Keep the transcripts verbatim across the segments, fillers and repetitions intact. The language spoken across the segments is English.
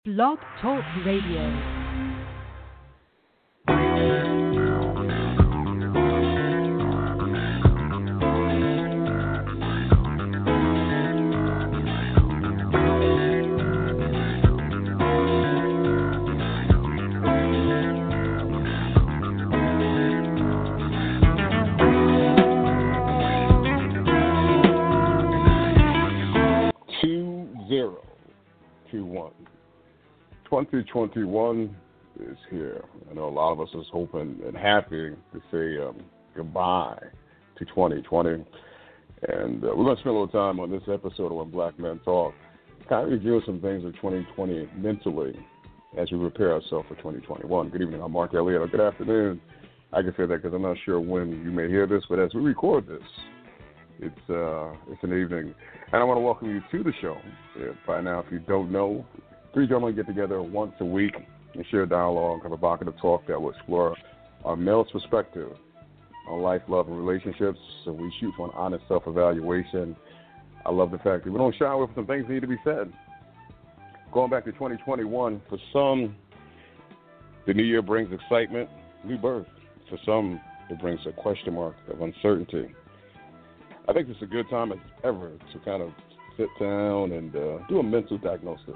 Blog Talk Radio. twenty twenty-one is here. I know a lot of us is hoping and happy to say um, goodbye to twenty twenty. And uh, we're going to spend a little time on this episode of When Black Men Talk, kind of review some things of twenty twenty mentally as we prepare ourselves for twenty twenty-one. Good evening. I'm Mark Elliott. Or good afternoon. I can say that because I'm not sure when you may hear this, but as we record this, it's uh, it's an evening. And I want to welcome you to the show. If by now, if you don't know, three gentlemen get together once a week and share dialogue, have a provocative talk that will explore our male's perspective on life, love, and relationships. So we shoot for an honest self-evaluation. I love the fact that we don't shy away from some things that need to be said. Going back to twenty twenty-one, for some, the new year brings excitement, new birth. For some, it brings a question mark of uncertainty. I think it's a good time as ever to kind of sit down and uh, do a mental diagnosis.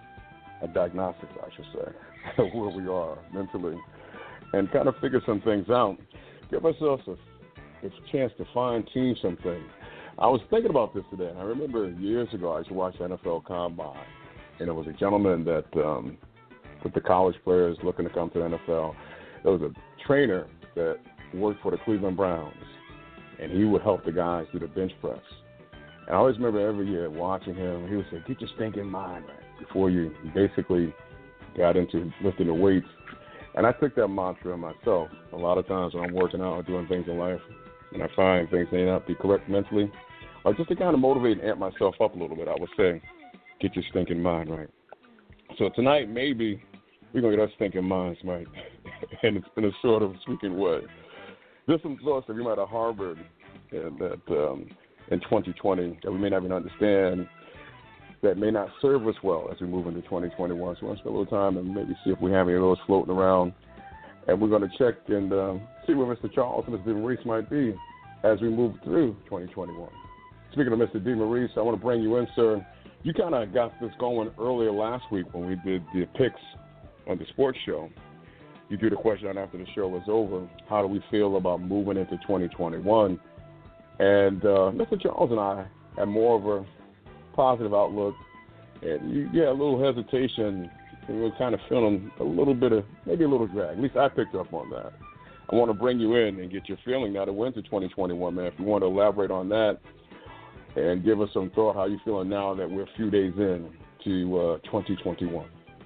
A diagnostic, I should say, of where we are mentally, and kind of figure some things out. Give ourselves a, a chance to fine-tune something. I was thinking about this today, and I remember years ago I used to watch the N F L Combine, and it was a gentleman that, um, with the college players looking to come to the N F L, there was a trainer that worked for the Cleveland Browns, and he would help the guys do the bench press. And I always remember every year watching him, he would say, get your stinking mind right before you basically got into lifting the weights. And I took that mantra myself. A lot of times when I'm working out or doing things in life and I find things may not be correct mentally, or just to kind of motivate and amp myself up a little bit, I would say, get your stinking mind right. So tonight, maybe we're going to get our stinking minds right in, in a sort of speaking way. There's some thoughts that we might have harbored and that um, in twenty twenty that we may not even understand, that may not serve us well as we move into twenty twenty-one. So we're going to spend a little time and maybe see if we have any of those floating around. And we're going to check and um, see where Mister Charles and Mister Maurice might be as we move through twenty twenty-one. Speaking of Mister D. Maurice, I want to bring you in, sir. You kind of got this going earlier last week when we did the picks on the sports show. You threw the question out after the show was over, how do we feel about moving into twenty twenty-one? And uh, Mister Charles and I had more of a positive outlook, and you get a little hesitation. We were kind of feeling a little bit of, maybe a little drag. At least I picked up on that. I want to bring you in and get your feeling now that we're into twenty twenty-one, man. If you want to elaborate on that and give us some thought, how you feeling now that we're a few days in to uh, twenty twenty-one?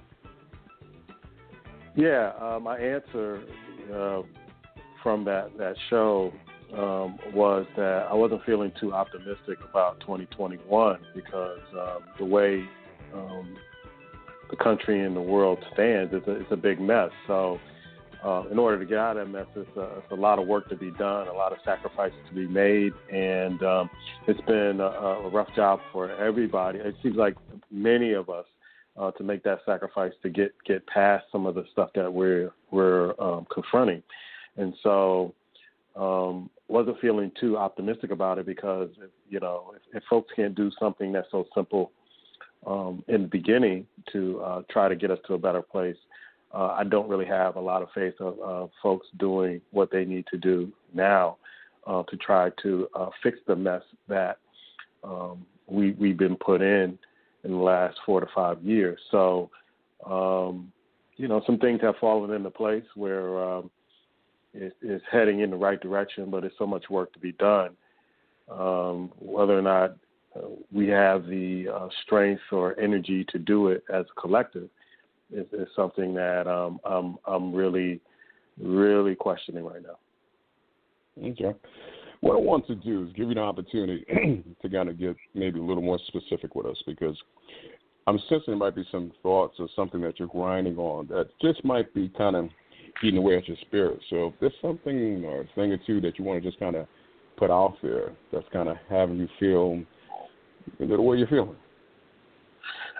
Yeah, uh, my answer uh, from that, that show Um, was that I wasn't feeling too optimistic about twenty twenty-one because um, the way um, the country and the world stands, it's a, it's a big mess. So uh, in order to get out of that mess, it's a, it's a lot of work to be done, a lot of sacrifices to be made, and um, it's been a, a rough job for everybody. It seems like many of us uh, to make that sacrifice to get, get past some of the stuff that we're, we're um, confronting. And so um, wasn't feeling too optimistic about it because, if, you know, if, if folks can't do something that's so simple um, in the beginning to uh, try to get us to a better place, uh, I don't really have a lot of faith of uh, folks doing what they need to do now uh, to try to uh, fix the mess that um, we, we've been put in in the last four to five years. So, um, you know, some things have fallen into place where um, is heading in the right direction, but there's so much work to be done. Um, whether or not uh, we have the uh, strength or energy to do it as a collective is, is something that um, I'm, I'm really, really questioning right now. Okay. What I want to do is give you the opportunity to kind of get maybe a little more specific with us, because I'm sensing there might be some thoughts or something that you're grinding on that just might be kind of eating away at your spirit. So if there's something or a thing or two that you want to just kind of put out there that's kind of having you feel the way you're feeling.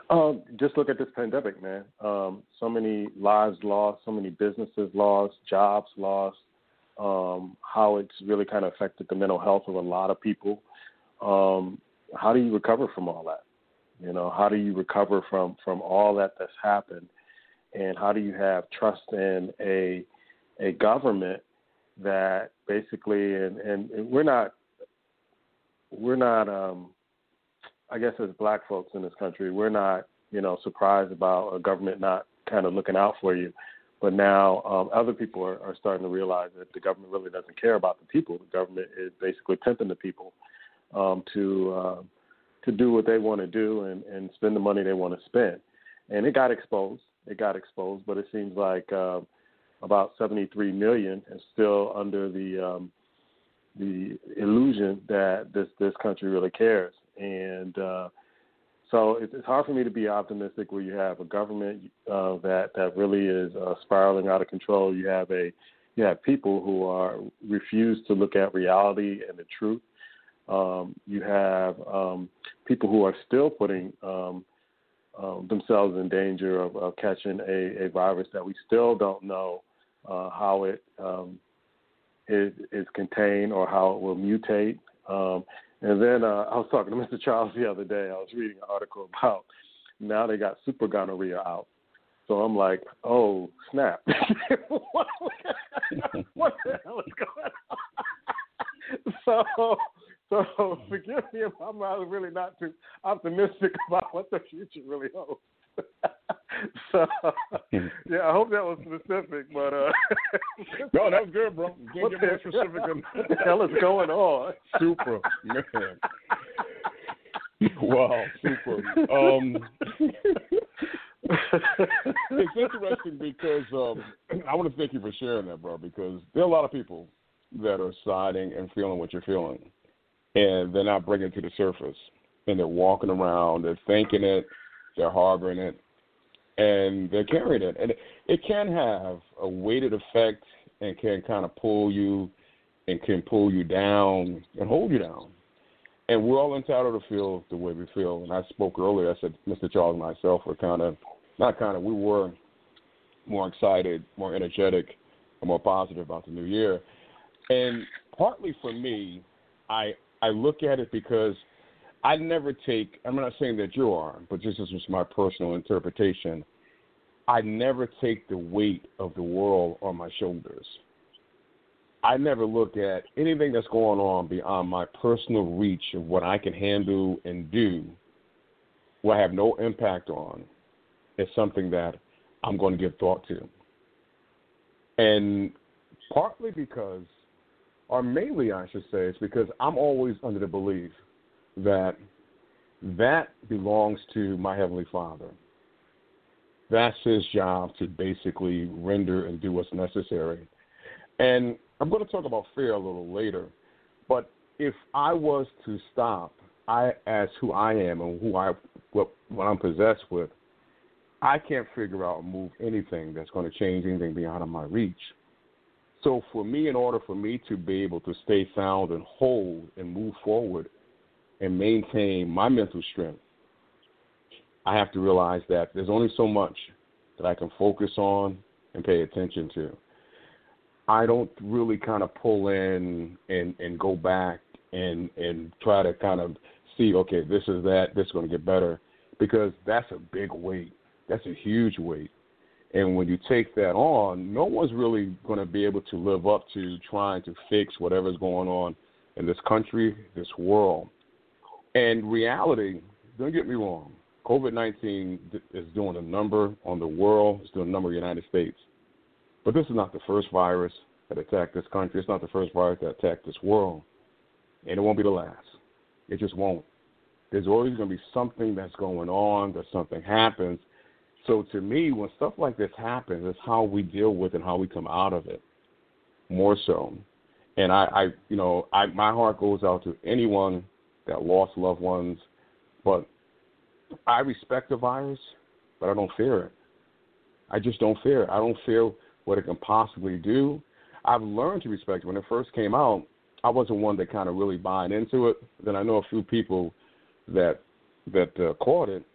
Um, just look at this pandemic, man. Um, so many lives lost, so many businesses lost, jobs lost, um, how it's really kind of affected the mental health of a lot of people. Um, how do you recover from all that? You know, how do you recover from, from all that that's happened? And how do you have trust in a a government that basically, and, and, and we're not, we're not, um, I guess as black folks in this country, we're not, you know, surprised about a government not kind of looking out for you. But now um, other people are, are starting to realize that the government really doesn't care about the people. The government is basically pimping the people um, to uh, to do what they want to do and, and spend the money they want to spend. And it got exposed. It got exposed, but it seems like uh, about seventy-three million is still under the um, the illusion that this this country really cares. And uh, so it's, it's hard for me to be optimistic where you have a government uh, that that really is uh, spiraling out of control. You have a you have people who are refuse to look at reality and the truth. Um, you have um, people who are still putting um, um, themselves in danger of, of catching a, a virus that we still don't know uh, how it um, is, is contained or how it will mutate. Um, and then uh, I was talking to Mister Charles the other day. I was reading an article about now they got super gonorrhea out. So I'm like, oh, snap. what, what the hell is going on? so, so forgive me if I'm really not too optimistic about what the future really holds. so, yeah, I hope that was specific, but uh, no, that was good, bro. You can't what get the, more specific than what the hell is going on? Super, man. Wow, super. Um, it's interesting because um, I want to thank you for sharing that, bro, because there are a lot of people that are siding and feeling what you're feeling, and they're not bringing it to the surface, and they're walking around, they're thinking it, they're harboring it, and they're carrying it. And it can have a weighted effect and can kind of pull you and can pull you down and hold you down. And we're all entitled to feel the way we feel. And I spoke earlier, I said Mister Charles and myself were kind of, not kind of, we were more excited, more energetic, and more positive about the new year. And partly for me, I I look at it because I never take, I'm not saying that you are, but this is just my personal interpretation. I never take the weight of the world on my shoulders. I never look at anything that's going on beyond my personal reach of what I can handle and do, what I have no impact on, is something that I'm going to give thought to. And partly because, or mainly I should say, it's because I'm always under the belief that that belongs to my Heavenly Father. That's his job to basically render and do what's necessary. And I'm going to talk about fear a little later, but if I was to stop, I as who I am and who I what, what I'm possessed with, I can't figure out or move anything that's going to change anything beyond my reach. So for me, in order for me to be able to stay sound and whole and move forward and maintain my mental strength, I have to realize that there's only so much that I can focus on and pay attention to. I don't really kind of pull in and, and go back and, and try to kind of see, okay, this is that, this is going to get better, because that's a big weight. That's a huge weight. And when you take that on, no one's really going to be able to live up to trying to fix whatever's going on in this country, this world. And reality, don't get me wrong, COVID nineteen is doing a number on the world. It's doing a number in the United States. But this is not the first virus that attacked this country. It's not the first virus that attacked this world. And it won't be the last. It just won't. There's always going to be something that's going on, that something happens. So to me, when stuff like this happens, it's how we deal with it and how we come out of it, more so. And I, I you know, I, my heart goes out to anyone that lost loved ones. But I respect the virus, but I don't fear it. I just don't fear it. I don't fear what it can possibly do. I've learned to respect it. When it first came out, I wasn't one that kind of really buying into it. Then I know a few people that that uh, caught it,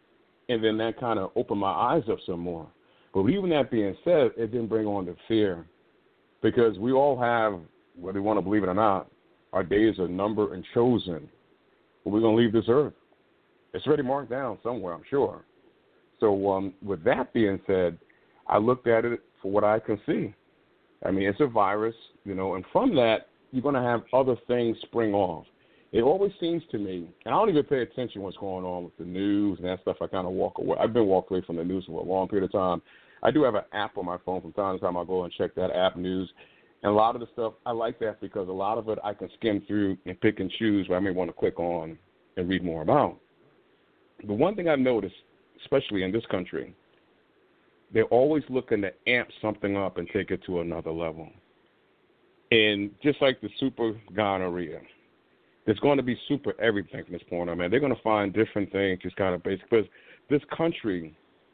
And then that kind of opened my eyes up some more. But even that being said, it didn't bring on the fear, because we all have, whether you want to believe it or not, our days are numbered and chosen. But we're going to leave this earth. It's already marked down somewhere, I'm sure. So um, with that being said, I looked at it for what I can see. I mean, it's a virus, you know, and from that, you're going to have other things spring off. It always seems to me, and I don't even pay attention to what's going on with the news and that stuff. I kind of walk away. I've been walked away from the news for a long period of time. I do have an app on my phone. From time to time, I'll go and check that app news. And a lot of the stuff, I like that because a lot of it I can skim through and pick and choose where I may want to click on and read more about. But one thing I've noticed, especially in this country, they're always looking to amp something up and take it to another level. And just like the super gonorrhea, there's going to be super everything from this point on, man. They're going to find different things, just kind of basic. Because this country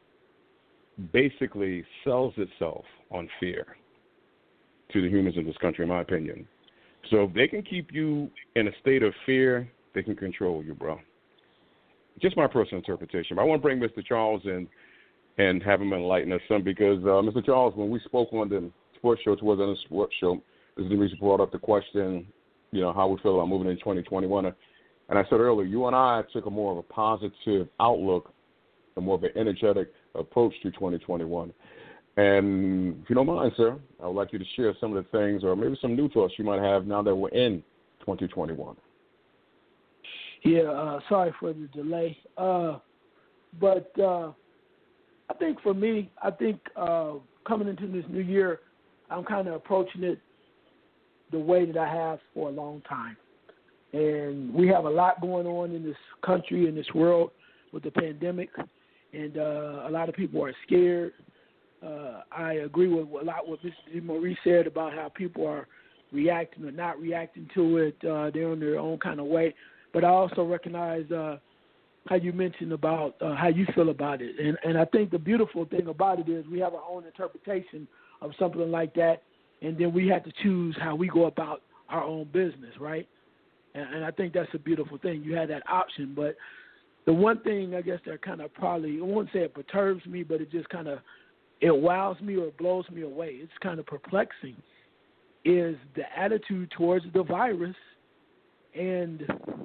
basically sells itself on fear to the humans in this country, in my opinion. So if they can keep you in a state of fear, they can control you, bro. Just my personal interpretation. But I want to bring Mister Charles in and have him enlighten us some, because, uh, Mister Charles, when we spoke on the sports show, towards the sports show, Mister Demetrius brought up the question, you know, how we feel about moving in twenty twenty-one. And I said earlier, you and I took a more of a positive outlook, a more of an energetic approach to twenty twenty-one. And if you don't mind, sir, I would like you to share some of the things or maybe some new thoughts you might have now that we're in twenty twenty-one. Yeah, uh, sorry for the delay. Uh, but uh, I think for me, I think uh, coming into this new year, I'm kind of approaching it the way that I have for a long time. And we have a lot going on in this country, in this world with the pandemic, and uh, a lot of people are scared. Uh, I agree with a lot what Mister Maurice said about how people are reacting or not reacting to it. Uh, they're in their own kind of way. But I also recognize uh, how you mentioned about uh, how you feel about it. And, and I think the beautiful thing about it is we have our own interpretation of something like that, and then we have to choose how we go about our own business, right? And, and I think that's a beautiful thing. You had that option. But the one thing I guess that kind of probably, I won't say it perturbs me, but it just kind of, it wows me or blows me away. It's kind of perplexing, is the attitude towards the virus and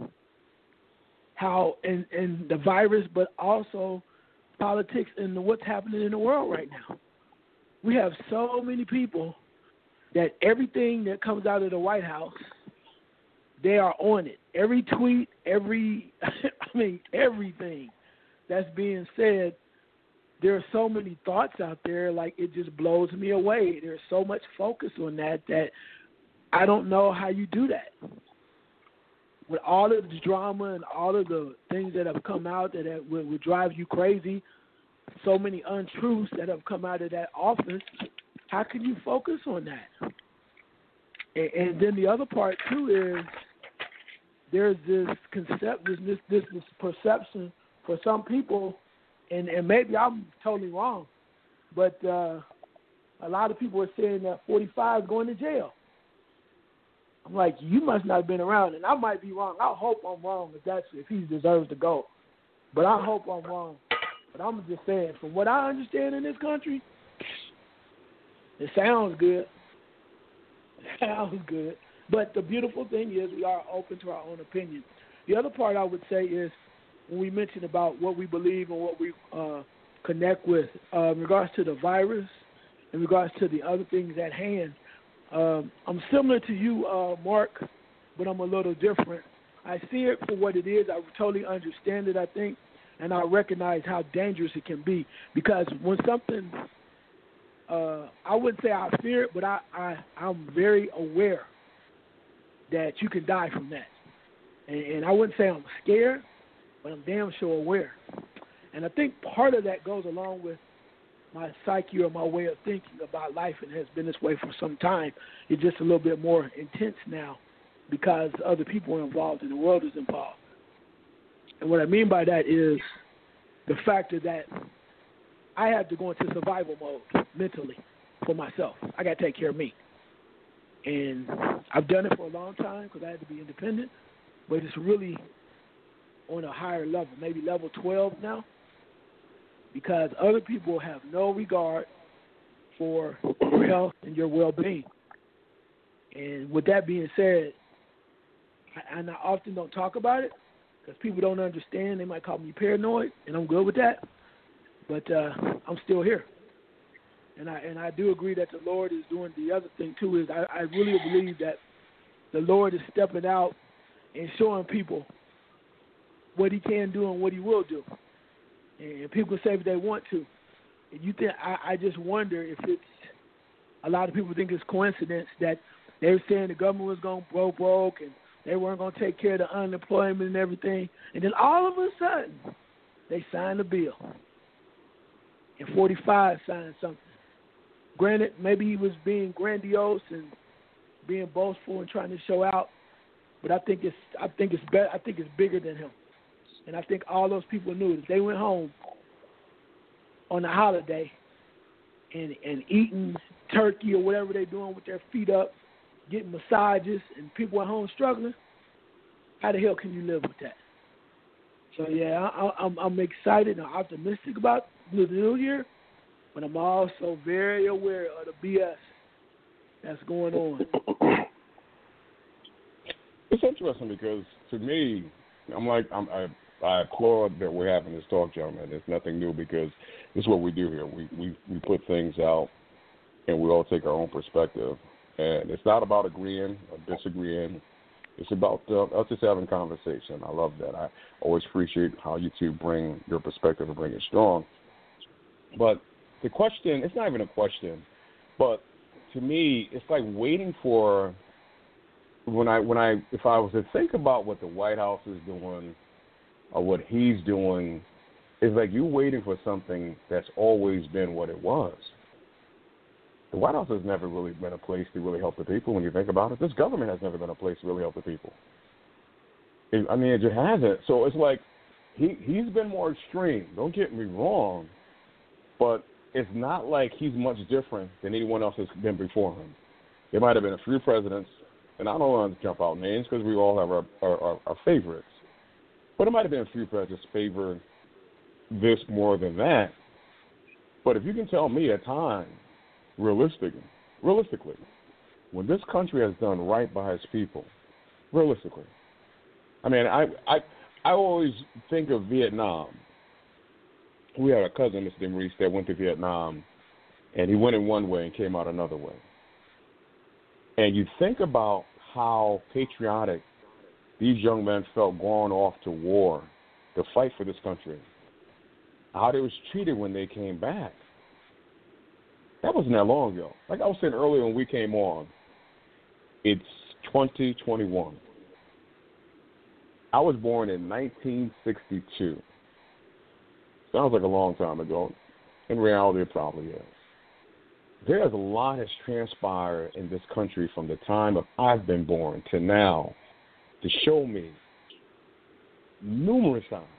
how, and, and the virus, but also politics and what's happening in the world right now. We have so many people that everything that comes out of the White House, they are on it. Every tweet, every, I mean, everything that's being said, there are so many thoughts out there, like it just blows me away. There's so much focus on that that I don't know how you do that. With all of the drama and all of the things that have come out that have, would, would drive you crazy, so many untruths that have come out of that office, how can you focus on that? And, and then the other part, too, is there's this concept, this, this, this, this perception for some people, and, and maybe I'm totally wrong, but uh, a lot of people are saying that forty-five is going to jail. I'm like, you must not have been around, and I might be wrong. I hope I'm wrong if that's if he deserves to go, but I hope I'm wrong. But I'm just saying, from what I understand in this country, it sounds good. It sounds good. But the beautiful thing is we are open to our own opinion. The other part I would say is when we mention about what we believe and what we uh, connect with uh, in regards to the virus, in regards to the other things at hand, um, I'm similar to you, uh, Mark, but I'm a little different. I see it for what it is. I totally understand it, I think, and I recognize how dangerous it can be. Because when something, uh, I wouldn't say I fear it, but I, I, I'm very aware that you can die from that. And, and I wouldn't say I'm scared, but I'm damn sure aware. And I think part of that goes along with my psyche or my way of thinking about life, and has been this way for some time. It's just a little bit more intense now because other people are involved and the world is involved. And what I mean by that is the factor that I have to go into survival mode mentally for myself. I got to take care of me. And I've done it for a long time because I had to be independent, but it's really on a higher level, maybe level twelve now. because other people have no regard for your health and your well-being. And with that being said, I, and I often don't talk about it because people don't understand. They might call me paranoid, and I'm good with that. But uh, I'm still here. And I and I do agree that the Lord is doing the other thing, too, is I, I really believe that the Lord is stepping out and showing people what he can do and what he will do. And people say if they want to. And you think I, I just wonder if it's a lot of people think it's coincidence that they were saying the government was going to go broke and they weren't going to take care of the unemployment and everything. And then all of a sudden, they signed a bill. And forty-five signed something. Granted, maybe he was being grandiose and being boastful and trying to show out, but I think it's I think it's better. I think it's bigger than him. And I think all those people knew that they went home on a holiday and, and eating turkey or whatever they're doing with their feet up, getting massages, and people at home struggling. How the hell can you live with that? So, yeah, I, I'm, I'm excited and optimistic about the new year, but I'm also very aware of the B S that's going on. It's interesting because, to me, I'm like, I'm, I I applaud that we're having this talk, gentlemen. It's nothing new because this is what we do here. We, we, we put things out, and we all take our own perspective. And it's not about agreeing or disagreeing. It's about uh, us just having conversation. I love that. I always appreciate how you two bring your perspective and bring it strong. But the question, it's not even a question, but to me, it's like waiting for when I when I if I was to think about what the White House is doing or what he's doing, it's like you waiting for something that's always been what it was. The White House has never really been a place to really help the people when you think about it. This government has never been a place to really help the people. It, I mean, it just hasn't. So it's like he, he's been more extreme. Don't get me wrong, but it's not like he's much different than anyone else that's been before him. There might have been a few presidents, and I don't want to jump out names because we all have our, our, our, our favorites, but it might have been a few presidents favor this more than that. But if you can tell me at times, realistically, realistically, when this country has done right by its people, realistically, I mean, I I, I always think of Vietnam. We had a cousin, Mister Maurice, that went to Vietnam, and he went in one way and came out another way. And you think about how patriotic these young men felt going off to war to fight for this country, how they was treated when they came back. That wasn't that long ago. Like I was saying earlier when we came on, it's twenty twenty-one. I was born in nineteen sixty-two. Sounds like a long time ago. In reality, it probably is. There's a lot that's transpired in this country from the time of I've been born to now to show me numerous times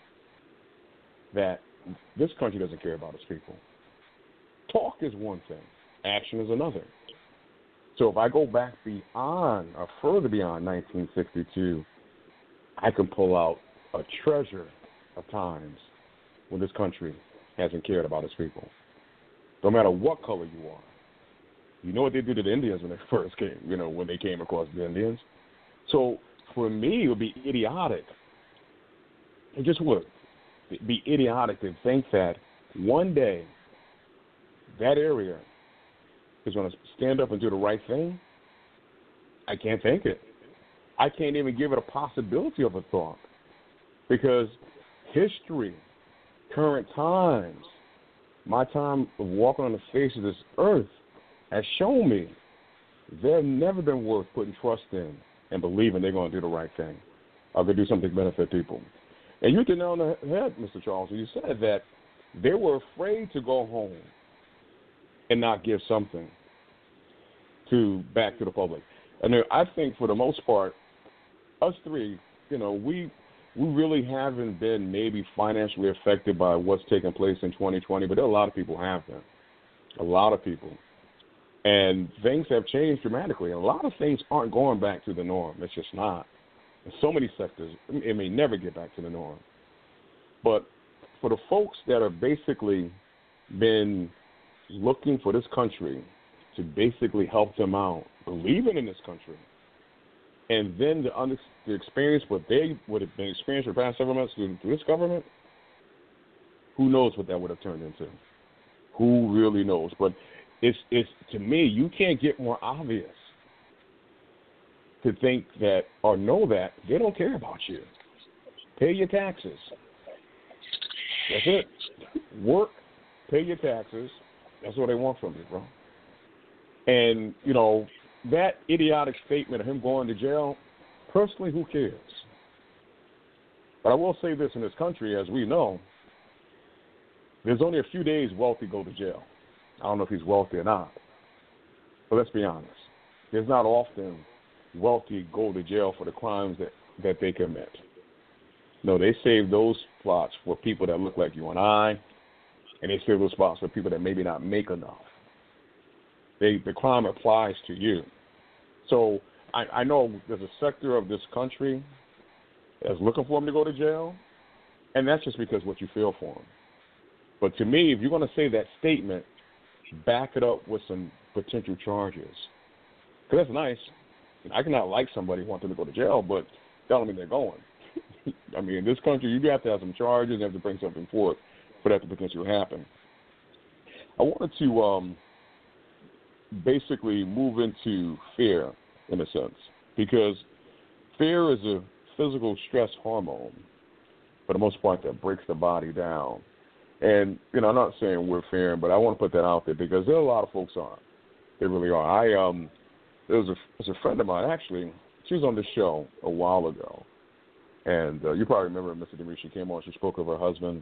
that this country doesn't care about its people. Talk is one thing. Action is another. So if I go back beyond or further beyond nineteen sixty-two, I can pull out a treasure of times when this country hasn't cared about its people. No matter what color you are. You know what they did to the Indians when they first came, you know, when they came across the Indians. So for me, it would be idiotic. It just would. It'd be idiotic to think that one day that area is going to stand up and do the right thing. I can't think it. I can't even give it a possibility of a thought because history, current times, my time of walking on the face of this earth has shown me they've never been worth putting trust in and believing they're going to do the right thing or going to do something to benefit people. And you hit the nail on the head, Mister Charles, when you said that they were afraid to go home and not give something to back to the public. And I think for the most part, us three, you know, we we really haven't been maybe financially affected by what's taking place in twenty twenty, but there are a lot of people who have been, a lot of people. And things have changed dramatically. A lot of things aren't going back to the norm. It's just not. In so many sectors, it may never get back to the norm. But for the folks that have basically been looking for this country to basically help them out, believing in this country, and then to, under, to experience what they would have been experienced for the past several months through, through this government, who knows what that would have turned into? Who really knows? But it's it's to me, you can't get more obvious to think that or know that they don't care about you. Pay your taxes. That's it. Work, pay your taxes. That's what they want from you, bro. And, you know, that idiotic statement of him going to jail, personally, who cares? But I will say this in this country, as we know, there's only a few days wealthy go to jail. I don't know if he's wealthy or not. But let's be honest. There's not often wealthy go to jail for the crimes that, that they commit. No, they save those spots for people that look like you and I, and they save those spots for people that maybe not make enough. They, the crime applies to you. So I, I know there's a sector of this country that's looking for him to go to jail, and that's just because what you feel for him. But to me, if you're going to say that statement, back it up with some potential charges. Because that's nice. I cannot like somebody wanting to go to jail, but that don't mean they're going. I mean, in this country, you have to have some charges. You have to bring something forth for that to potentially happen. I wanted to um, basically move into fear, in a sense, because fear is a physical stress hormone, for the most part, that breaks the body down. And, you know, I'm not saying we're fearing, but I want to put that out there because there are a lot of folks on. They really are. I um, there was a, there was a friend of mine, actually, she was on this show a while ago. And uh, you probably remember Missus Demery. She came on. She spoke of her husband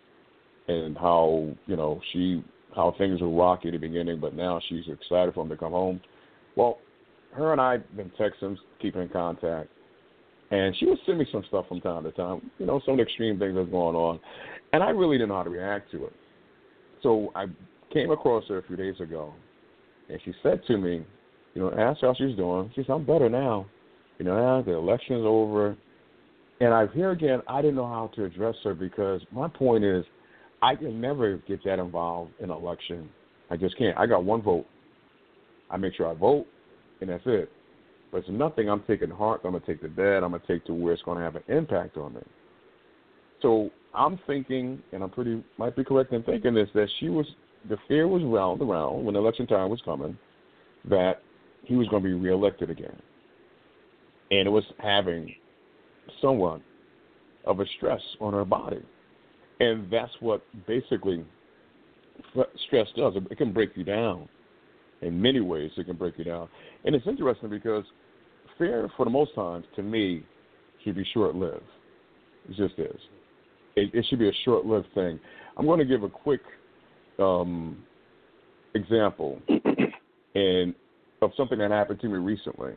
and how, you know, she how things were rocky at the beginning, but now she's excited for him to come home. Well, her and I have been texting, keeping in contact, and she would send me some stuff from time to time, you know, some of the extreme things that's going on, and I really didn't know how to react to it. So I came across her a few days ago, and she said to me, you know, asked her how she's doing. She said, I'm better now. You know, now the election's over. And I here again, I didn't know how to address her because my point is I can never get that involved in an election. I just can't. I got one vote. I make sure I vote, and that's it. But it's nothing I'm taking to heart. I'm going to take to bed. I'm going to take to where it's going to have an impact on me. So I'm thinking, and I'm pretty might be correct in thinking this, that she was the fear was round around when election time was coming that he was going to be reelected again, and it was having somewhat of a stress on her body. And that's what basically stress does. It can break you down. In many ways, it can break you down. And it's interesting because fear, for the most times, to me, should be short-lived. It just is. It, it should be a short-lived thing. I'm going to give a quick um, example and of something that happened to me recently.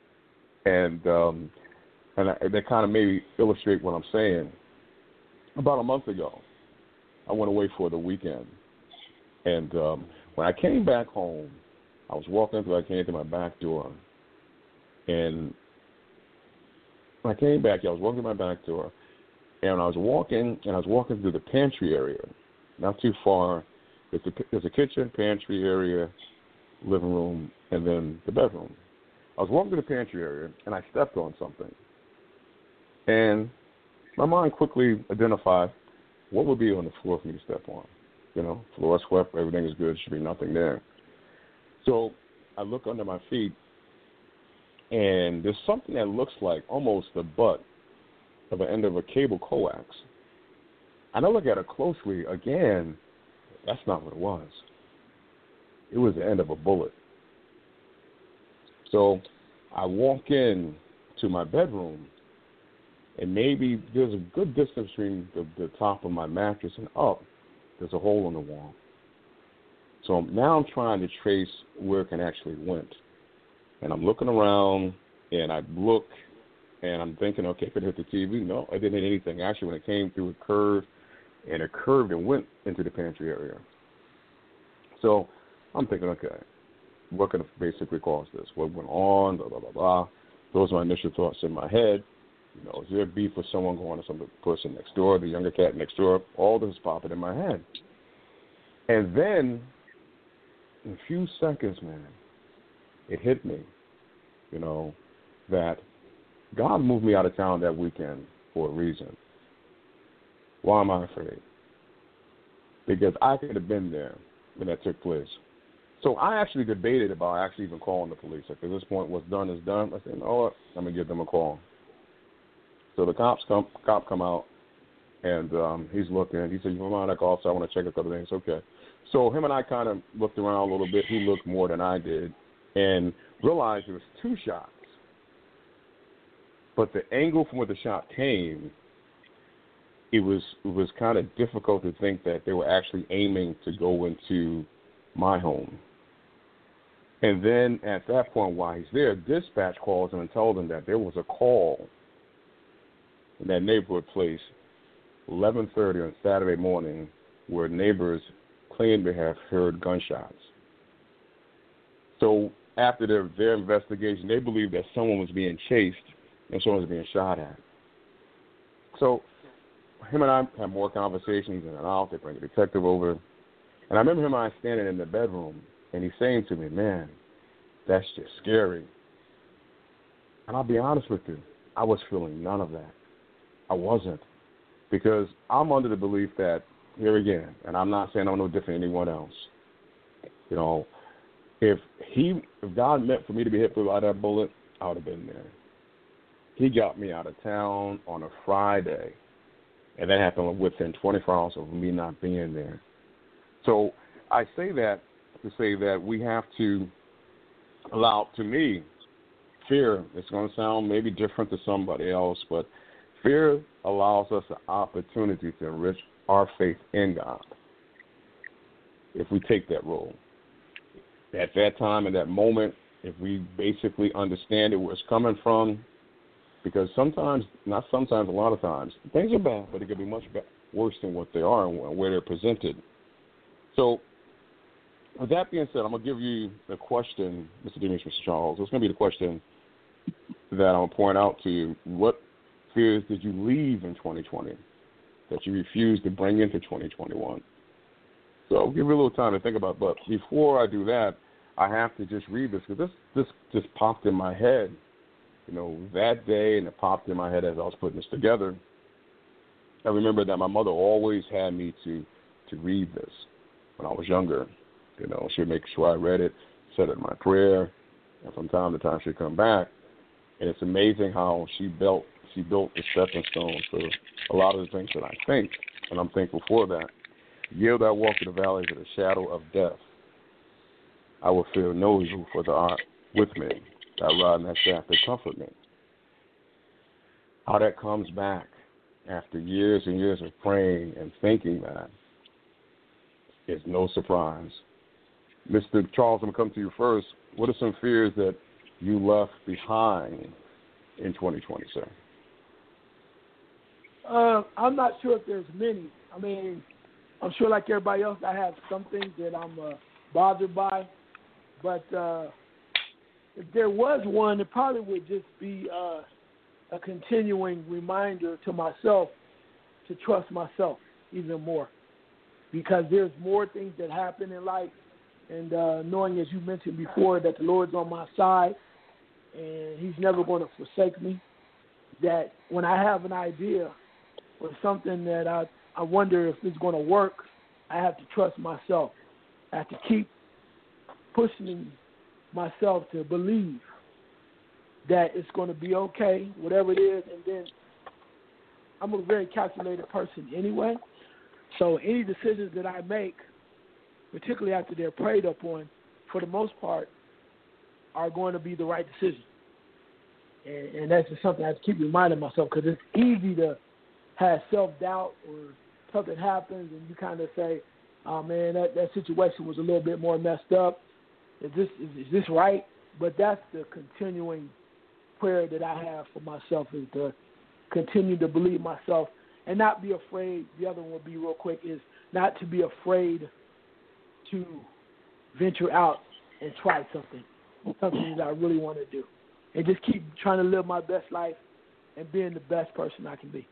And um, And I, that kind of maybe illustrate what I'm saying. About a month ago, I went away for the weekend. And um, when I came back home, I was walking through, I came through my back door. And when I came back, I was walking through my back door. And I was walking, and I was walking through the pantry area. Not too far. There's a, there's a kitchen, pantry area, living room, and then the bedroom. I was walking through the pantry area, and I stepped on something. And my mind quickly identified what would be on the floor for me to step on. You know, floor swept, everything is good, should be nothing there. So I look under my feet, and there's something that looks like almost the butt of the end of a cable coax. And I look at it closely, again, that's not what it was. It was the end of a bullet. So I walk in to my bedroom, and maybe there's a good distance between the, the top of my mattress and up. There's a hole in the wall. So now I'm trying to trace where it can actually went. And I'm looking around, and I look, and I'm thinking, okay, could it hit the T V? No, it didn't hit anything. Actually, when it came through, it curved, and it curved and went into the pantry area. So I'm thinking, okay, what could have basically caused this? What went on, blah, blah, blah, blah. Those are my initial thoughts in my head. You know, is there beef with someone going to some person next door, the younger cat next door? All this is popping in my head. And then, in a few seconds, man, it hit me, you know, that God moved me out of town that weekend for a reason. Why am I afraid? Because I could have been there when that took place. So I actually debated about actually even calling the police. Like, at this point, what's done is done. I said, you know what? I'm going to give them a call. So the cops come, cop come out, and um, he's looking. He said, you mind, like, officer, I want to check a couple things. Okay. So him and I kind of looked around a little bit. He looked more than I did and realized there was two shots. But the angle from where the shot came, it was it was kind of difficult to think that they were actually aiming to go into my home. And then at that point, while he's there, dispatch calls him and told him that there was a call in that neighborhood place, eleven thirty on Saturday morning, where neighbors claimed to have heard gunshots. So after their, their investigation, they believed that someone was being chased and someone was being shot at. So him and I had more conversations in and out. They bring a detective over. And I remember him and I standing in the bedroom, and he's saying to me, man, that's just scary. And I'll be honest with you, I was feeling none of that. I wasn't. Because I'm under the belief that, here again, and I'm not saying I'm no different than anyone else, you know, if he, if God meant for me to be hit by that bullet, I would have been there. He got me out of town on a Friday, and that happened within twenty-four hours of me not being there. So I say that to say that we have to allow, to me, fear, it's going to sound maybe different to somebody else, but fear allows us the opportunity to enrich our faith in God if we take that role. At that time, in that moment, if we basically understand it, where it's coming from, because sometimes, not sometimes, a lot of times, things are bad, but it could be much worse than what they are and where they're presented. So, with that being said, I'm going to give you the question, Mister Demetrius, Mister Charles. It's going to be the question that I'm going to point out to you. What fears did you leave in twenty twenty that you refused to bring into twenty twenty-one? So I'll give you a little time to think about it. But before I do that, I have to just read this because this, this just popped in my head, you know, that day, and it popped in my head as I was putting this together. I remember that my mother always had me to, to read this when I was younger. You know, she'd make sure I read it, said it in my prayer, and from time to time she'd come back. And it's amazing how she built she built the stepping stones for a lot of the things that I think, and I'm thankful for that. Yea, though I walk through the valleys of the shadow of death, I will fear no evil, for thou art with me. Thy rod and thy staff, they comfort me. How that comes back after years and years of praying and thinking that is no surprise. Mister Charles, I'm going to come to you first. What are some fears that you left behind in twenty twenty, sir? Uh, I'm not sure if there's many. I mean, I'm sure like everybody else, I have some things that I'm uh, bothered by. But uh, if there was one, it probably would just be uh, a continuing reminder to myself to trust myself even more. Because there's more things that happen in life. And uh, knowing, as you mentioned before, that the Lord's on my side and he's never going to forsake me, that when I have an idea or something that I, I wonder if it's going to work, I have to trust myself. I have to keep pushing myself to believe that it's going to be okay, whatever it is. And then I'm a very calculated person anyway. So any decisions that I make, particularly after they're prayed upon, for the most part, are going to be the right decision. And, and that's just something I have to keep reminding myself, because it's easy to have self-doubt or something happens and you kind of say, oh, man, that, that situation was a little bit more messed up. Is this, is, is this right? But that's the continuing prayer that I have for myself, is to continue to believe myself and not be afraid. The other one will be real quick, is not to be afraid to venture out and try something, something that I really want to do. And just keep trying to live my best life and being the best person I can be.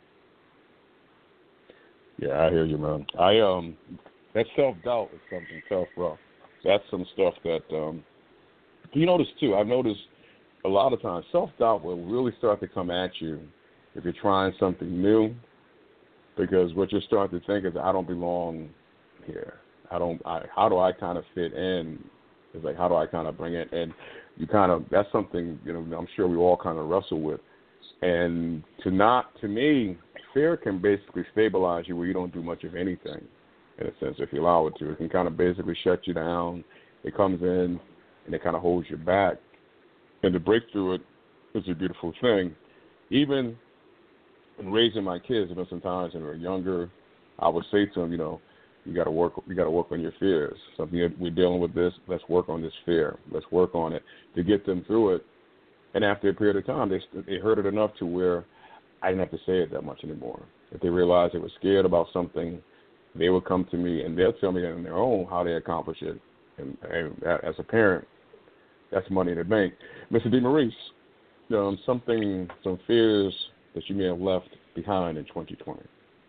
Yeah, I hear you, man. I um, that self-doubt is something tough, bro. That's some stuff that um, you notice too. I've noticed a lot of times self-doubt will really start to come at you if you're trying something new, because what you're starting to think is, I don't belong here. I don't. I, how do I kind of fit in? It's like, how do I kind of bring it? And you kind of, that's something, you know, I'm sure we all kind of wrestle with. And to not, to me, fear can basically stabilize you where you don't do much of anything, in a sense, if you allow it to. It can kind of basically shut you down. It comes in and it kind of holds you back. And to break through it is a beautiful thing. Even in raising my kids, you know, sometimes when we were younger, I would say to them, you know, you got to work. You got to work on your fears. Something we're dealing with this. Let's work on this fear. Let's work on it to get them through it. And after a period of time, they they heard it enough to where I didn't have to say it that much anymore. If they realized they were scared about something, they would come to me and they'll tell me on their own how they accomplish it. And, and as a parent, that's money in the bank. Mister DeMaurice, um, something, some fears that you may have left behind in twenty twenty.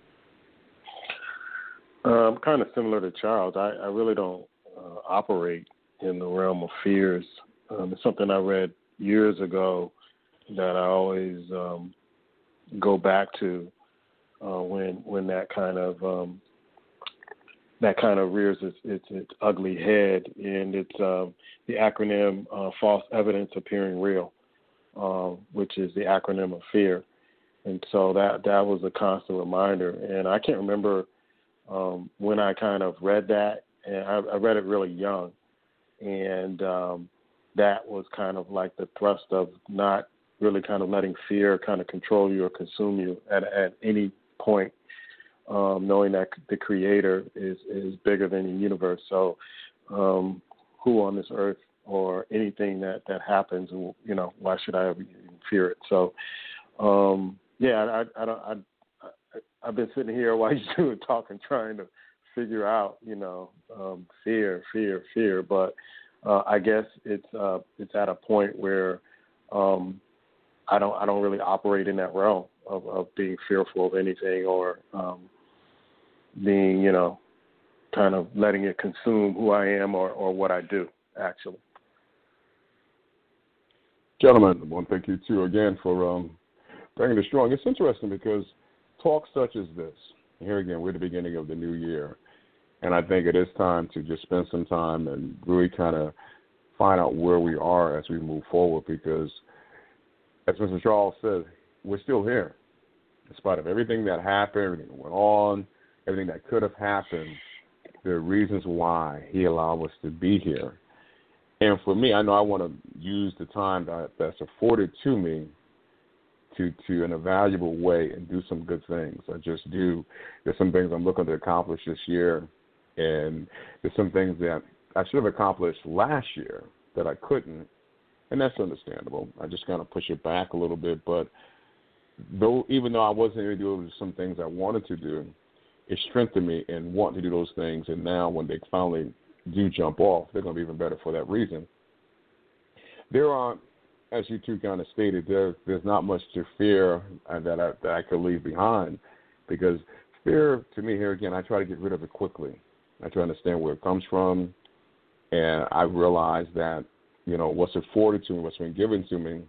Um, kind of similar to Charles. I, I really don't uh, operate in the realm of fears. Um, it's something I read years ago that I always um, go back to uh, when when that kind of um, that kind of rears its, its, its ugly head, and it's um, the acronym uh, False Evidence Appearing Real, uh, which is the acronym of fear. And so that that was a constant reminder. And I can't remember um, when I kind of read that, and I, I read it really young, and um, that was kind of like the thrust of not really kind of letting fear kind of control you or consume you at, at any point, um, knowing that the Creator is, is bigger than the universe. So um, who on this earth or anything that, that happens, you know, why should I ever fear it? So, um, yeah, I, I don't, I, I, I've been sitting here while you two were talking, trying to figure out, you know, um, fear, fear, fear. But uh, I guess it's uh, it's at a point where um, I don't I don't really operate in that realm of, of being fearful of anything or um, being, you know, kind of letting it consume who I am or, or what I do, actually. Gentlemen, I want to thank you, too, again, for um, bringing it strong. It's interesting because talks such as this, here again, we're at the beginning of the new year, and I think it is time to just spend some time and really kind of find out where we are as we move forward, because as Mister Charles said, we're still here. In spite of everything that happened, everything that went on, everything that could have happened, there are reasons why he allowed us to be here. And for me, I know I want to use the time that, that's afforded to me to, to in a valuable way and do some good things. I just do. There's some things I'm looking to accomplish this year, and there's some things that I should have accomplished last year that I couldn't, and that's understandable. I just kind of push it back a little bit. But though, even though I wasn't able to do some things I wanted to do, it strengthened me in wanting to do those things. And now when they finally do jump off, they're going to be even better for that reason. There are, as you two kind of stated, there, there's not much to fear that I, that I could leave behind, because fear, to me, here again, I try to get rid of it quickly. I try to understand where it comes from, and I realize that, you know, what's afforded to me, what's been given to me.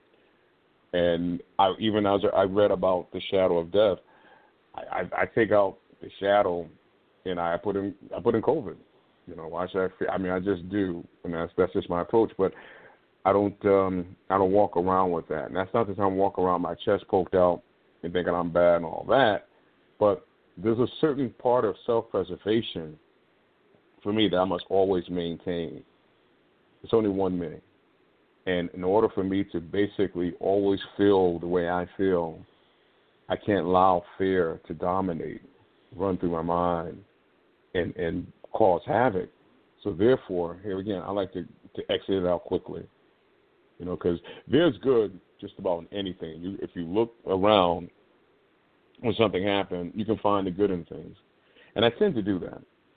And I, even as I read about the shadow of death, I, I, I take out the shadow and I put in I put in COVID. You know, why should I fear? I mean, I just do, and that's that's just my approach. But I don't um, I don't walk around with that, and that's not the time I walk around my chest poked out and thinking I'm bad and all that. But there's a certain part of self-preservation for me that I must always maintain. It's only one me. And in order for me to basically always feel the way I feel, I can't allow fear to dominate, run through my mind, and, and cause havoc. So therefore, here again, I like to, to exit it out quickly. You know, because there's good just about anything. You, if you look around when something happened, you can find the good in things. And I tend to do that.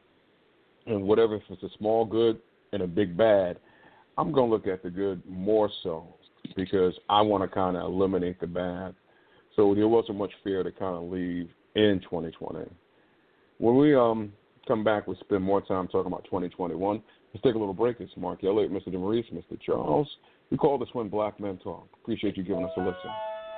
And whatever, if it's a small good and a big bad, I'm going to look at the good more so, because I want to kind of eliminate the bad So there wasn't much fear to kind of leave in twenty twenty. When we um come back, we'll spend more time talking about twenty twenty-one. Let's take a little break. It's Mark Elliott, Mister DeMaurice, Mister Charles. We call this one Black Men Talk. Appreciate you giving us a listen.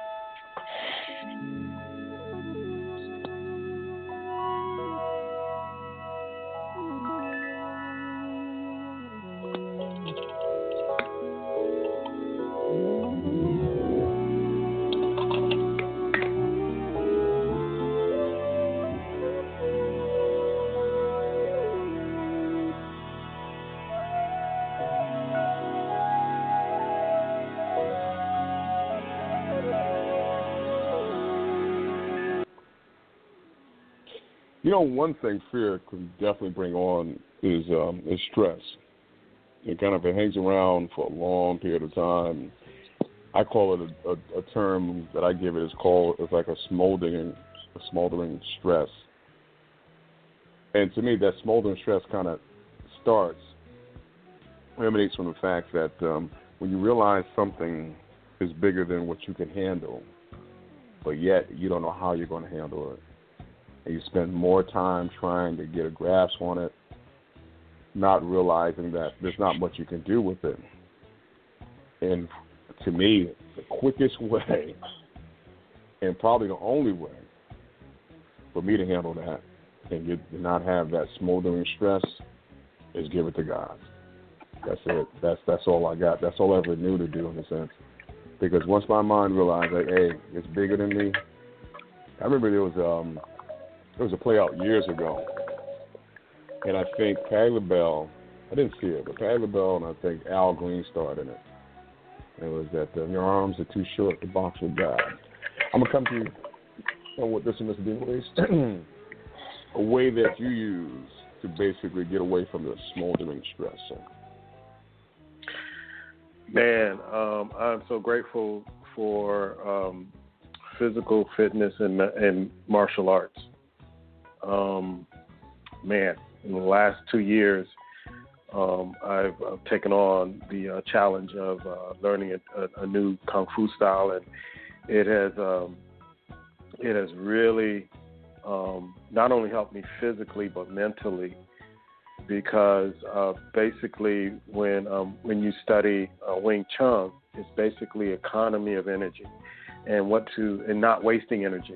You know, one thing fear can definitely bring on is um, is stress. It kind of it hangs around for a long period of time. I call it a, a, a term that I give it is called it's like a smoldering, a smoldering stress. And to me, that smoldering stress kind of starts emanates from the fact that um, when you realize something is bigger than what you can handle, but yet you don't know how you're going to handle it. And you spend more time trying to get a grasp on it, not realizing that there's not much you can do with it. And to me, the quickest way, and probably the only way, for me to handle that and get, not have that smoldering stress is give it to God. That's it. That's that's all I got. That's all I ever knew to do in a sense. Because once my mind realized that, hey, it's bigger than me. I remember there was um. There was a play out years ago, and I think Patti LaBelle, I didn't see it, but Patti LaBelle and I think Al Green starred in it. It was that uh, your arms are too short to box with God. I'm going to come to you on what this is, Mister DeMaurice, a way that you use to basically get away from the smoldering stress. So. Man, um, I'm so grateful for um, physical fitness and, and martial arts. Um, man, in the last two years, um, I've uh, taken on the uh, challenge of uh, learning a, a, a new kung fu style, and it has um, it has really um, not only helped me physically but mentally, because uh, basically when um, when you study uh, Wing Chun, it's basically economy of energy, and what to and not wasting energy.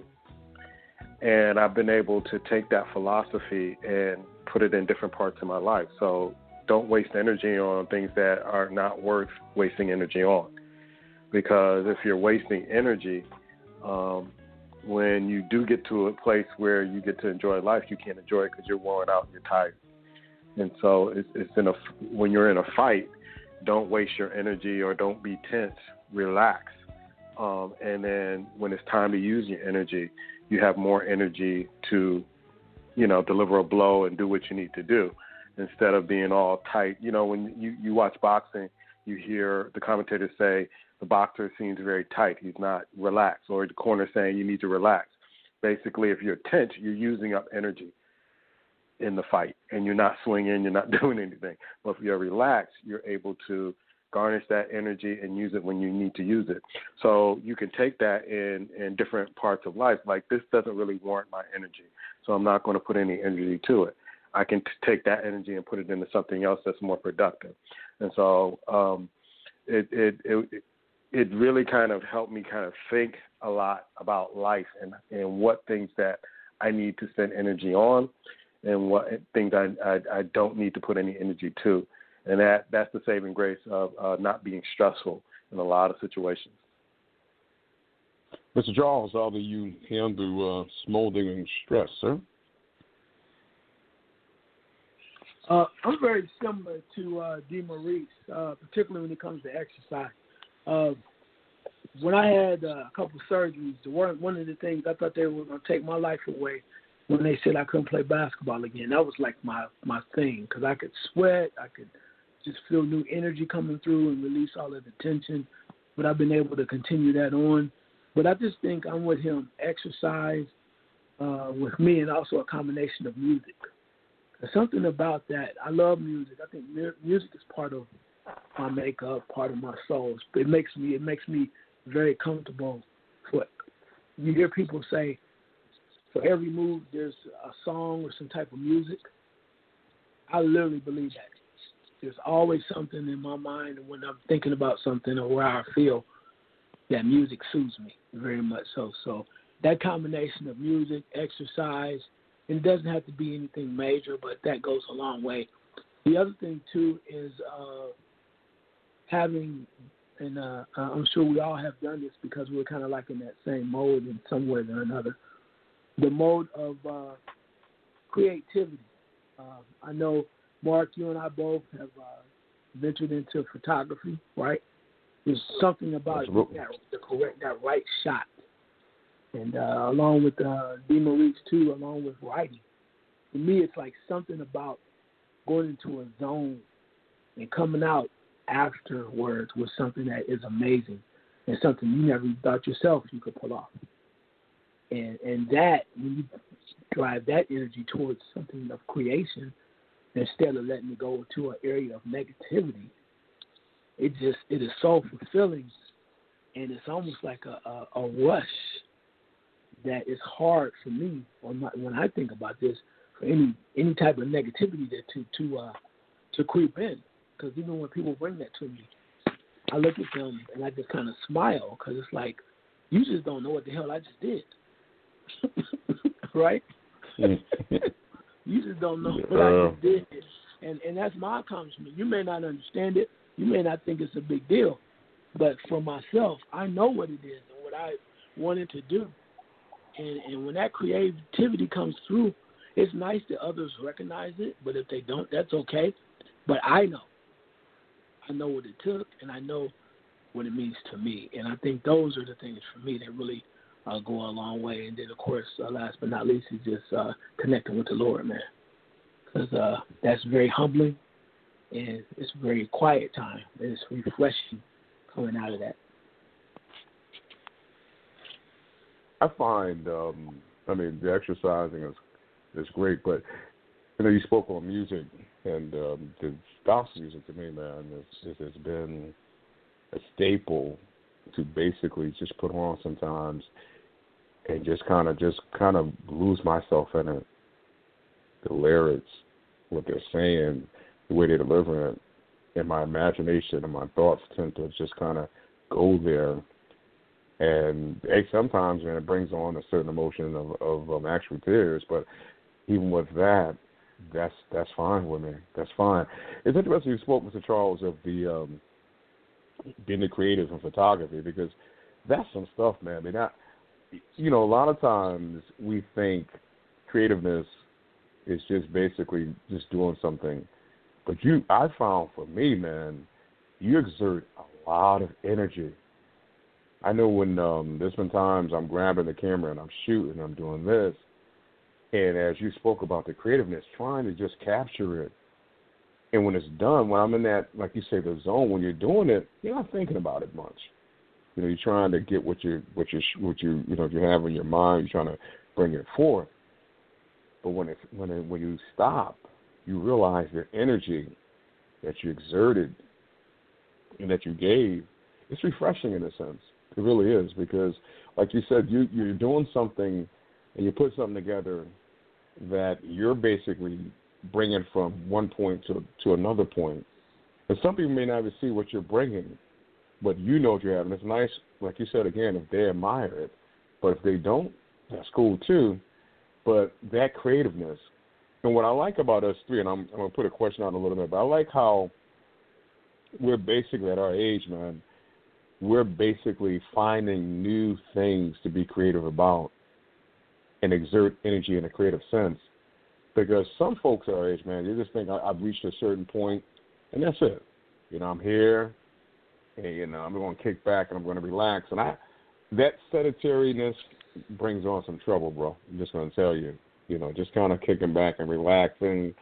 And I've been able to take that philosophy and put it in different parts of my life. So don't waste energy on things that are not worth wasting energy on. Because if you're wasting energy, um, when you do get to a place where you get to enjoy life, you can't enjoy it because you're worn out and you're tired. And so it's, it's in a, when you're in a fight, don't waste your energy or don't be tense. Relax. Um, and then when it's time to use your energy, you have more energy to, you know, deliver a blow and do what you need to do instead of being all tight. You know, when you, you watch boxing, you hear the commentators say the boxer seems very tight. He's not relaxed, or the corner saying you need to relax. Basically, if you're tense, you're using up energy in the fight and you're not swinging, you're not doing anything. But if you're relaxed, you're able to garnish that energy and use it when you need to use it. So you can take that in, in different parts of life. Like, this doesn't really warrant my energy, so I'm not going to put any energy to it. I can t- take that energy and put it into something else that's more productive. And so um, it, it, it, it really kind of helped me kind of think a lot about life and, and what things that I need to spend energy on and what things I, I, I don't need to put any energy to. And that, that's the saving grace of uh, not being stressful in a lot of situations. Mister Charles, how do you handle uh, smoldering stress, sir? Uh, I'm very similar to uh, DeMaurice, uh, particularly when it comes to exercise. Uh, when I had uh, a couple of surgeries, the one, one of the things I thought they were going to take my life away when they said I couldn't play basketball again. That was like my, my thing, because I could sweat, I could just feel new energy coming through and release all of the tension. But I've been able to continue that on. But I just think I'm with him. Exercise uh, with me, and also a combination of music. There's something about that. I love music. I think mu- music is part of my makeup, part of my soul. It makes me it makes me very comfortable for you hear people say, for every move, there's a song or some type of music. I literally believe that. There's always something in my mind when I'm thinking about something or where I feel that music soothes me very much so. So that combination of music, exercise, and it doesn't have to be anything major, but that goes a long way. The other thing, too, is uh, having, and uh, I'm sure we all have done this because we're kind of like in that same mode in some way or another, the mode of uh, creativity. Uh, I know, Mark, you and I both have uh, ventured into photography, right? There's something about it, that, the correct, that right shot. And uh, along with uh, D. Maurice, too, along with writing. For me, it's like something about going into a zone and coming out afterwards with something that is amazing and something you never thought yourself you could pull off. And and that, when you drive that energy towards something of creation, instead of letting it go to an area of negativity, it just, it is so fulfilling. And it's almost like a, a, a rush that is hard for me when, my, when I think about this, for any any type of negativity that to to uh, to creep in. Because even when people bring that to me, I look at them and I just kind of smile because it's like, you just don't know what the hell I just did. Right? You just don't know what I just did. And and that's my accomplishment. You may not understand it. You may not think it's a big deal. But for myself, I know what it is and what I wanted to do. And, and when that creativity comes through, it's nice that others recognize it. But if they don't, that's okay. But I know. I know what it took, and I know what it means to me. And I think those are the things for me that really uh, go a long way. And then, of course, uh, last but not least, is just uh, connecting with the Lord, man. Because uh, that's very humbling, and it's a very quiet time. And it's refreshing coming out of that. I find, um, I mean, the exercising is is great, but you know, you spoke on music, and um, the gospel music to me, man, is, has been a staple to basically just put on sometimes, and just kind of just kind of lose myself in it. The lyrics, what they're saying, the way they're delivering it, and my imagination and my thoughts tend to just kind of go there. And hey, sometimes, man, it brings on a certain emotion of, of um, actual tears. But even with that, that's that's fine with me. That's fine. It's interesting you spoke, Mister Charles, of the um, being the creative in photography, because that's some stuff, man. I mean, I, you know, a lot of times we think creativeness is just basically just doing something. But you, I found for me, man, you exert a lot of energy. I know when um, there's been times I'm grabbing the camera and I'm shooting, I'm doing this, and as you spoke about the creativeness, trying to just capture it. And when it's done, when I'm in that, like you say, the zone, when you're doing it, you're not thinking about it much. You know, you're trying to get what you, what you, what you, you know, you have in your mind. You're trying to bring it forth. But when it, when it, when you stop, you realize the energy that you exerted and that you gave. It's refreshing in a sense. It really is, because, like you said, you, you're doing something and you put something together that you're basically bringing from one point to to another point. And some people may not even see what you're bringing, but you know what you have. And it's nice, like you said, again, if they admire it. But if they don't, that's cool too. But that creativeness, and what I like about us three, and I'm, I'm going to put a question out in a little bit, but I like how we're basically at our age, man, we're basically finding new things to be creative about and exert energy in a creative sense. Because some folks our age, man, you just think I've reached a certain point, and that's it. You know, I'm here, and, you know, I'm going to kick back and I'm going to relax. And I, that sedentariness brings on some trouble, bro. I'm just going to tell you. You know, just kind of kicking back and relaxing.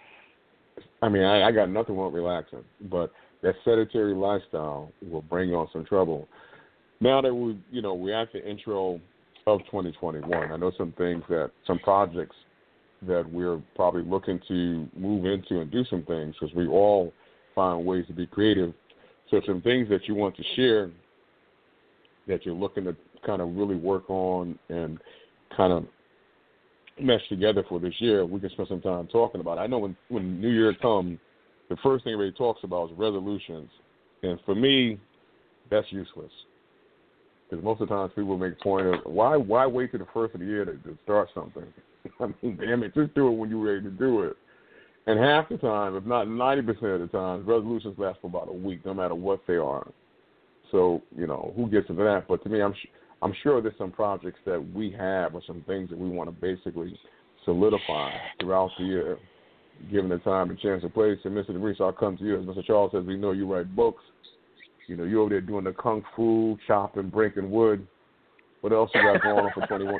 I mean, I, I got nothing wrong with relaxing, but that sedentary lifestyle will bring on some trouble. Now that we, you know, we're at the intro of twenty twenty-one, I know some things that, some projects that we're probably looking to move into and do some things, because we all find ways to be creative. So some things that you want to share that you're looking to kind of really work on and kind of mesh together for this year, we can spend some time talking about it. I know when, when New Year comes, the first thing everybody talks about is resolutions. And for me, that's useless. Because most of the times people make a point of, why why wait to the first of the year to, to start something? I mean, damn it, just do it when you're ready to do it. And half the time, if not ninety percent of the time, resolutions last for about a week, no matter what they are. So, you know, who gets into that? But to me, I'm sh- I'm sure there's some projects that we have or some things that we want to basically solidify throughout the year, given the time and chance and place. And Mister DeMaurice, I'll come to you. As Mister Charles says, we know you write books. You know, you're over there doing the kung fu, chopping, breaking wood. What else you got going on for twenty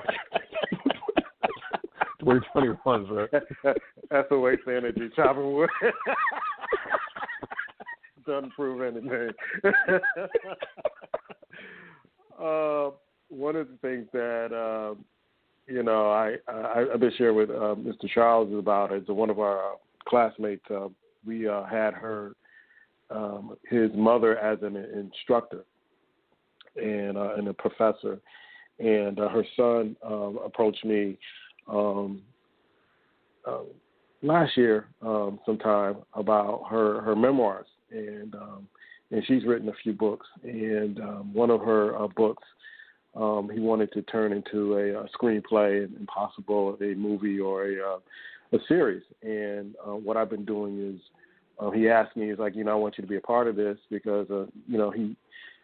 twenty-one, sir? That's a waste of energy, chopping wood. Doesn't prove anything. uh, one of the things that, uh, you know, I, I, I've been sharing with uh, Mister Charles about is one of our uh, classmates. Uh, we uh, had her, um, his mother as an instructor and, uh, and a professor. And uh, her son um, approached me um, uh, last year um, sometime about her, her memoirs. And um, and she's written a few books. And um, one of her uh, books um, he wanted to turn into a, a screenplay and possible a movie or a, uh, a series. And uh, what I've been doing is uh, he asked me, he's like, you know, I want you to be a part of this because, uh, you know, he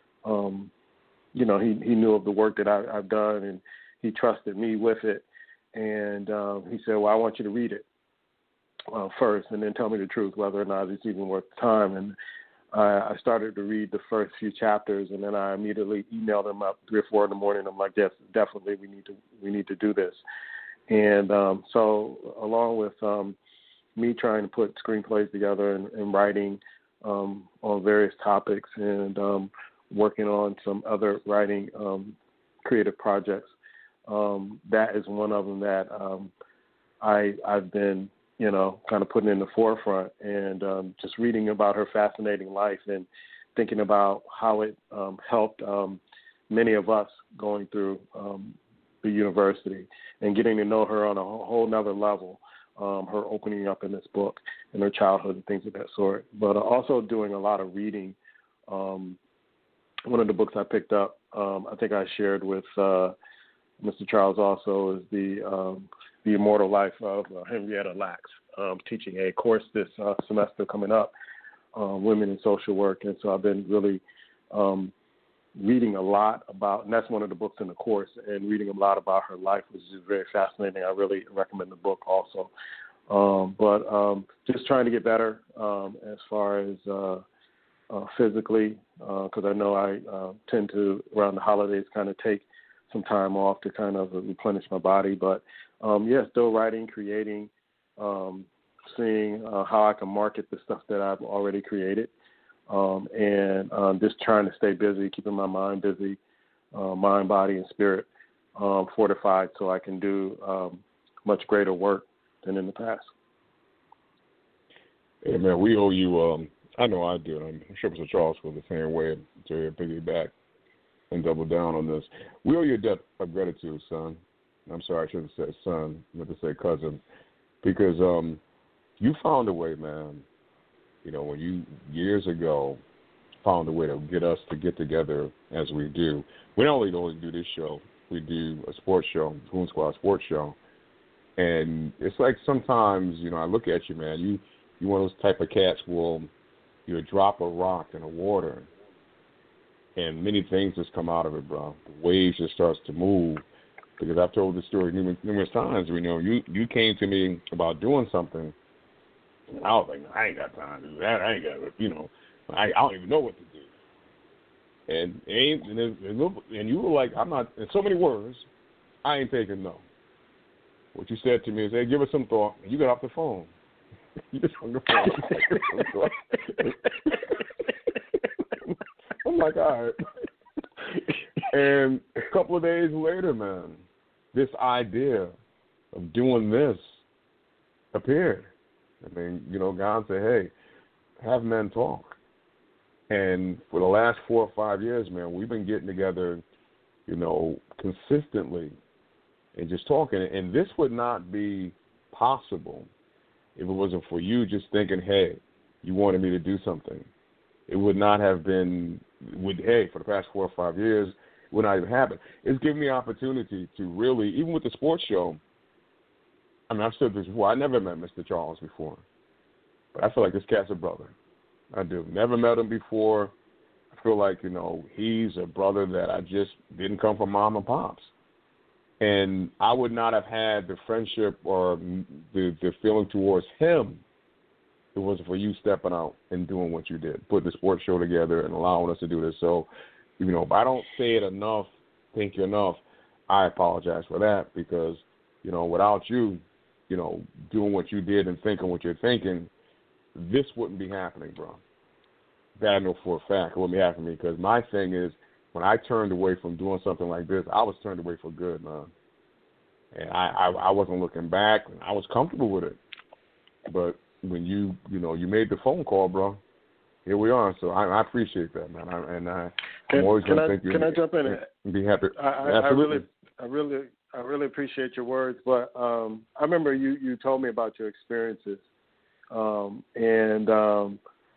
um, – you know, he, he knew of the work that I, I've done, and he trusted me with it. And um, he said, well, I want you to read it uh, first and then tell me the truth, whether or not it's even worth the time. And I, I started to read the first few chapters, and then I immediately emailed him up three or four in the morning. I'm like, yes, definitely, we need to we need to do this. And um, so along with um, me trying to put screenplays together and, and writing um, on various topics and um, working on some other writing um, creative projects. Um, that is one of them that um, I, I've been, you know, kind of putting in the forefront and um, just reading about her fascinating life and thinking about how it um, helped um, many of us going through um, the university and getting to know her on a whole nother level, um, her opening up in this book and her childhood and things of that sort. But also doing a lot of reading. Um, One of the books I picked up, um, I think I shared with uh, Mister Charles also, is the um, the Immortal Life of uh, Henrietta Lacks, um, teaching a course this uh, semester coming up, uh, Women in Social Work. And so I've been really um, reading a lot about, and that's one of the books in the course, and reading a lot about her life, which is very fascinating. I really recommend the book also. Um, but um, just trying to get better um, as far as uh, Uh, physically, because uh, I know I uh, tend to, around the holidays, kind of take some time off to kind of replenish my body. But, um, yeah, still writing, creating, um, seeing uh, how I can market the stuff that I've already created, um, and um, just trying to stay busy, keeping my mind busy, uh, mind, body, and spirit um, fortified so I can do um, much greater work than in the past. Hey, man, we owe you um, – I know I do. I'm sure Mister Charles feels the same way to piggyback and double down on this. We owe you a debt of gratitude, son. I'm sorry, I shouldn't say son, I meant to say cousin, because um, you found a way, man. You know, when you years ago found a way to get us to get together as we do. We not only only do this show, we do a sports show, Goon Squad Sports Show, and it's like sometimes, you know, I look at you, man. You you one of those type of cats will. You drop a rock in the water, and many things just come out of it, bro. The waves just starts to move. Because I've told this story numerous, numerous times. You know, you you came to me about doing something, and I was like, I ain't got time to do that. I ain't got, you know, I, I don't even know what to do. And and, and and you were like, I'm not. In so many words, I ain't taking no. What you said to me is, hey, give it some thought. And you got off the phone. You just hung the phone. I'm like, all right. And a couple of days later, man, this idea of doing this appeared. I mean, you know, God said, hey, have men talk. And for the last four or five years, man, we've been getting together you know, consistently and just talking. And this would not be possible if it wasn't for you just thinking, hey, you wanted me to do something. It would not have been, would, hey, for the past four or five years, it would not even happen. It's given me opportunity to really, even with the sports show, I mean, I've said this before, I never met Mister Charles before, but I feel like this cat's a brother. I do. Never met him before. I feel like, you know, he's a brother that I just didn't come from mom and pops. And I would not have had the friendship or the, the feeling towards him if it wasn't for you stepping out and doing what you did, putting the sports show together and allowing us to do this. So, you know, if I don't say it enough, think you enough, I apologize for that because, you know, without you, you know, doing what you did and thinking what you're thinking, this wouldn't be happening, bro. That I know for a fact. It wouldn't be happening because my thing is when I turned away from doing something like this, I was turned away for good, man. And I, I, I wasn't looking back. I was comfortable with it. But when you, you know, you made the phone call, bro, here we are. So I, I appreciate that, man. I, and I, can, I'm always going to thank you. Can I jump in? And be happy. I, I, I really, I really, I really appreciate your words. But um, I remember you, you told me about your experiences, um, and um,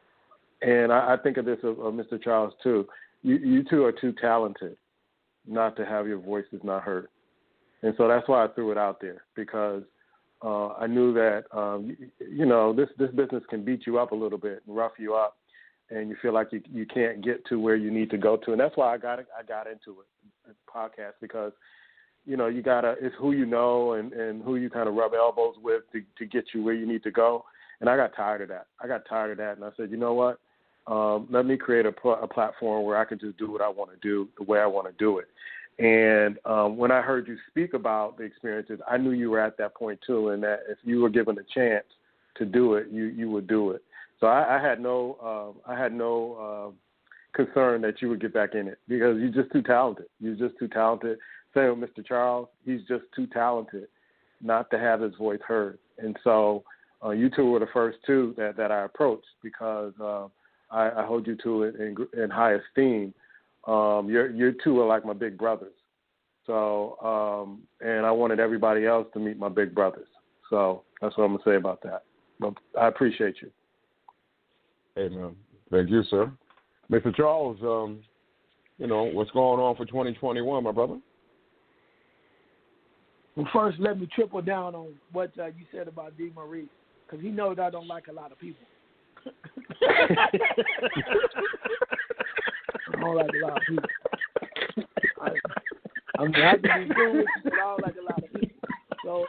and I, I think of this of, of Mister Charles too. You, you two are too talented not to have your voices not heard, and so that's why I threw it out there because uh, I knew that um, you, you know this this business can beat you up a little bit and rough you up, and you feel like you you can't get to where you need to go to, and that's why I got I got into it, podcast because. You know, you gotta. It's who you know and, and who you kind of rub elbows with to, to get you where you need to go. And I got tired of that. I got tired of that, and I said, you know what? Um, let me create a, pl- a platform where I can just do what I want to do the way I want to do it. And um, when I heard you speak about the experiences, I knew you were at that point too, and that if you were given a chance to do it, you you would do it. So I, I had no um, I had no uh, concern that you would get back in it because you're just too talented. You're just too talented. Same with Mister Charles, he's just too talented not to have his voice heard. And so uh, you two were the first two that, that I approached because uh, I, I hold you to it in, in high esteem. Um, you're, you two are like my big brothers. So, um, and I wanted everybody else to meet my big brothers. So that's what I'm going to say about that. But I appreciate you. Hey, man. Thank you, sir. Mister Charles, um, you know, what's going on for twenty twenty-one, my brother? Well, first, let me triple down on what uh, you said about D. Maurice, because he knows I don't like a lot of people. I don't like a lot of people. I, I'm happy to be cool with you, but I don't like a lot of people. So,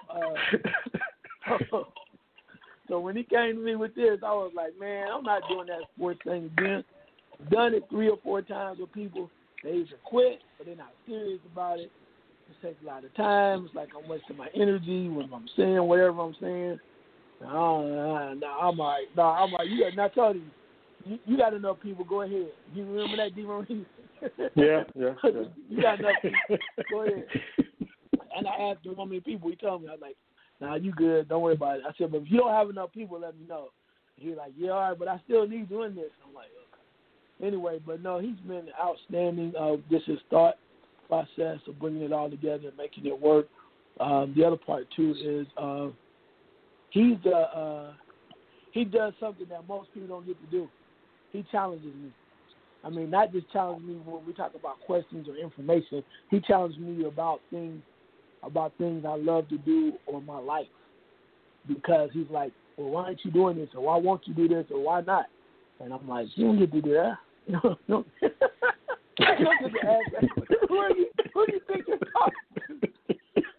uh, so when he came to me with this, I was like, man, I'm not doing that sports thing again. I've done it three or four times with people. They either quit or they're not serious about it. It takes a lot of time. It's like I'm wasting my energy when I'm saying whatever I'm saying. No, no, no, I'm all right. No, I'm all right. You got, not telling you, you, you got enough people. Go ahead. You remember that, D. Maurice? Yeah, yeah, yeah. You got enough people. Go ahead. And I asked him how many people. He told me. I was like, nah, you good. Don't worry about it. I said, but if you don't have enough people, let me know. He was like, yeah, all right, but I still need you in this. I'm like, okay. Anyway, but no, he's been outstanding. Uh, this is thought process of bringing it all together and making it work. Um, the other part too is uh, he's uh, uh, he does something that most people don't get to do. He challenges me. I mean, not just challenge me when we talk about questions or information. He challenged me about things about things I love to do or my life, because he's like, well, why aren't you doing this, or why won't you do this, or why not? And I'm like, you don't get to do that. No, no. You don't get to ask that. Who, are you, who do you think you're talking to?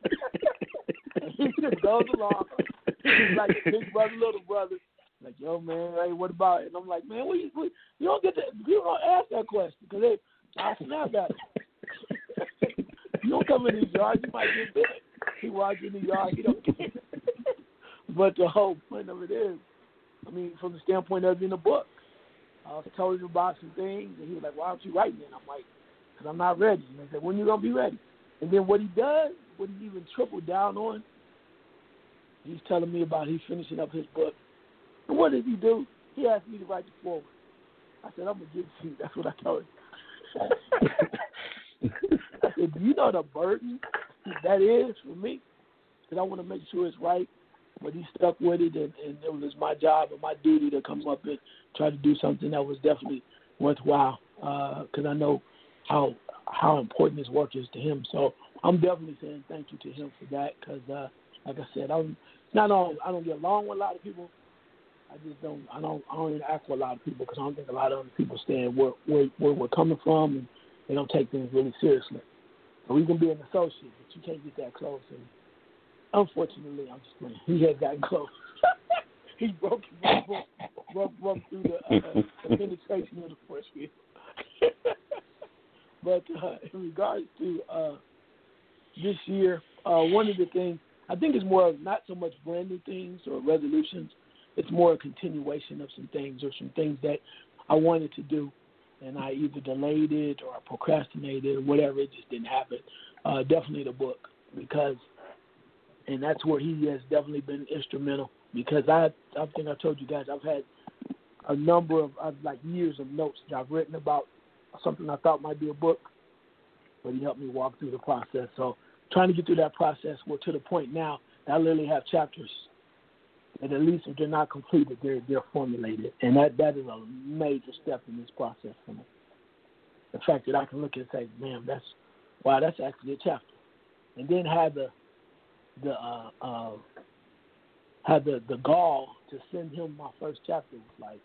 And he just goes along. He's like big brother, little brother. Like, yo, man, hey, what about it? And I'm like, man, what you, what, you don't get to, you don't ask that question, because they, I snap at it. You don't come in these yards, you might get bit. He walks in the yard, he don't care. But the whole point of it is, I mean, from the standpoint of in the book, I was told him about some things, and he was like, why aren't you writing it? And I'm like, because I'm not ready. And I said, when you going to be ready? And then what he does, what he even tripled down on, he's telling me about he's finishing up his book. And what does he do? He asked me to write the foreword. I said, I'm going to give it to you. That's what I told him. I said, do you know the burden that is for me? Because I want to make sure it's right. But he stuck with it, and, and it was my job and my duty to come up and try to do something that was definitely worthwhile. Because uh, I know how how important his work is to him. So I'm definitely saying thank you to him for that. Because, uh, like I said, I'm not on. I don't get along with a lot of people. I just don't. I don't. I don't interact with a lot of people because I don't think a lot of other people stand where, where where we're coming from, and they don't take things really seriously. So we can be an associate, but you can't get that close. And unfortunately, I'm just playing. He has gotten close. He broke, broke, broke, broke, broke through the, uh, the penetration of the force field. But uh, in regards to uh, this year, uh, one of the things, I think it's more of not so much brand new things or resolutions. It's more a continuation of some things or some things that I wanted to do, and I either delayed it or I procrastinated or whatever. It just didn't happen. Uh, definitely the book, because, and that's where he has definitely been instrumental, because I I think I told you guys I've had a number of, of like years of notes that I've written about something I thought might be a book, but he helped me walk through the process. So trying to get through that process, we're to the point now that I literally have chapters that at least if they're not completed, they're they're formulated, and that, that is a major step in this process for me. The fact that I can look and say, man, that's wow, that's actually a chapter, and then have the the uh, uh, had the, the gall to send him my first chapter was like,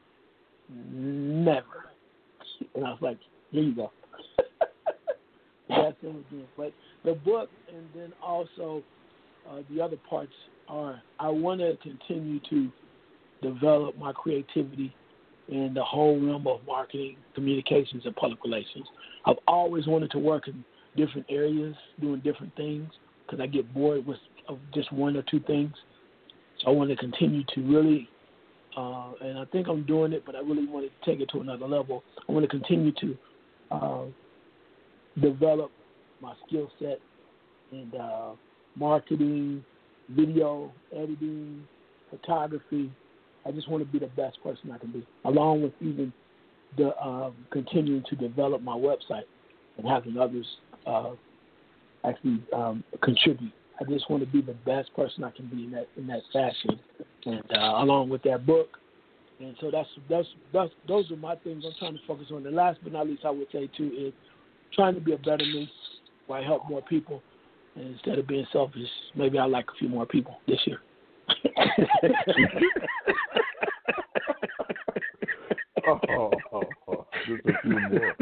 never. And I was like, here you go. That's him again. But the book, and then also uh, the other parts are, I want to continue to develop my creativity in the whole realm of marketing, communications, and public relations. I've always wanted to work in different areas, doing different things, because I get bored with of just one or two things. So I want to continue to really, uh, and I think I'm doing it, but I really want to take it to another level. I want to continue to uh, develop my skill set in uh, marketing, video, editing, photography. I just want to be the best person I can be, along with even the uh, continuing to develop my website and having others uh, actually um, contribute. I just want to be the best person I can be in that in that fashion, and uh, along with that book. And so that's that's that's those are my things I'm trying to focus on. The last but not least, I would say too is trying to be a better me, where I help more people, and instead of being selfish, maybe I like a few more people this year. oh, oh, oh, just a few more.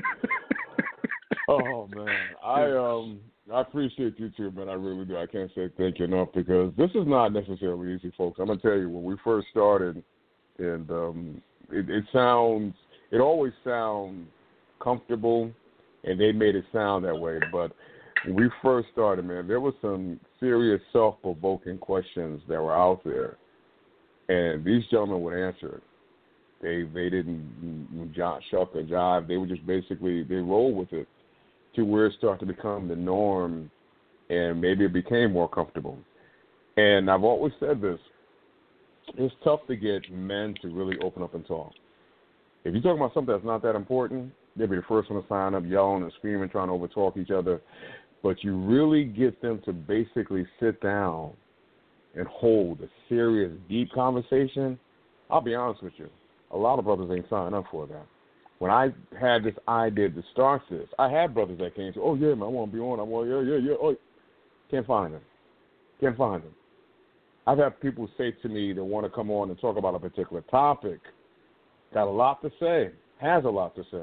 Oh man, I um I appreciate you too, man. I really do. I can't say thank you enough, because this is not necessarily easy, folks. I'm gonna tell you, when we first started, and um, it, it sounds, it always sounds comfortable, and they made it sound that way. But when we first started, man, there was some serious self-provoking questions that were out there, and these gentlemen would answer it. They they didn't shuck or jive. They would just basically they rolled with it to where it started to become the norm, and maybe it became more comfortable. And I've always said this: it's tough to get men to really open up and talk. If you're talking about something that's not that important, they'll be the first one to sign up, yelling and screaming, trying to overtalk each other. But you really get them to basically sit down and hold a serious, deep conversation, I'll be honest with you, a lot of brothers ain't signing up for that. When I had this idea to start this, I had brothers that came and said, oh, yeah, man, I want to be on. I want, yeah, yeah, yeah. Oh, can't find them. Can't find them. I've had people say to me that want to come on and talk about a particular topic, got a lot to say, has a lot to say.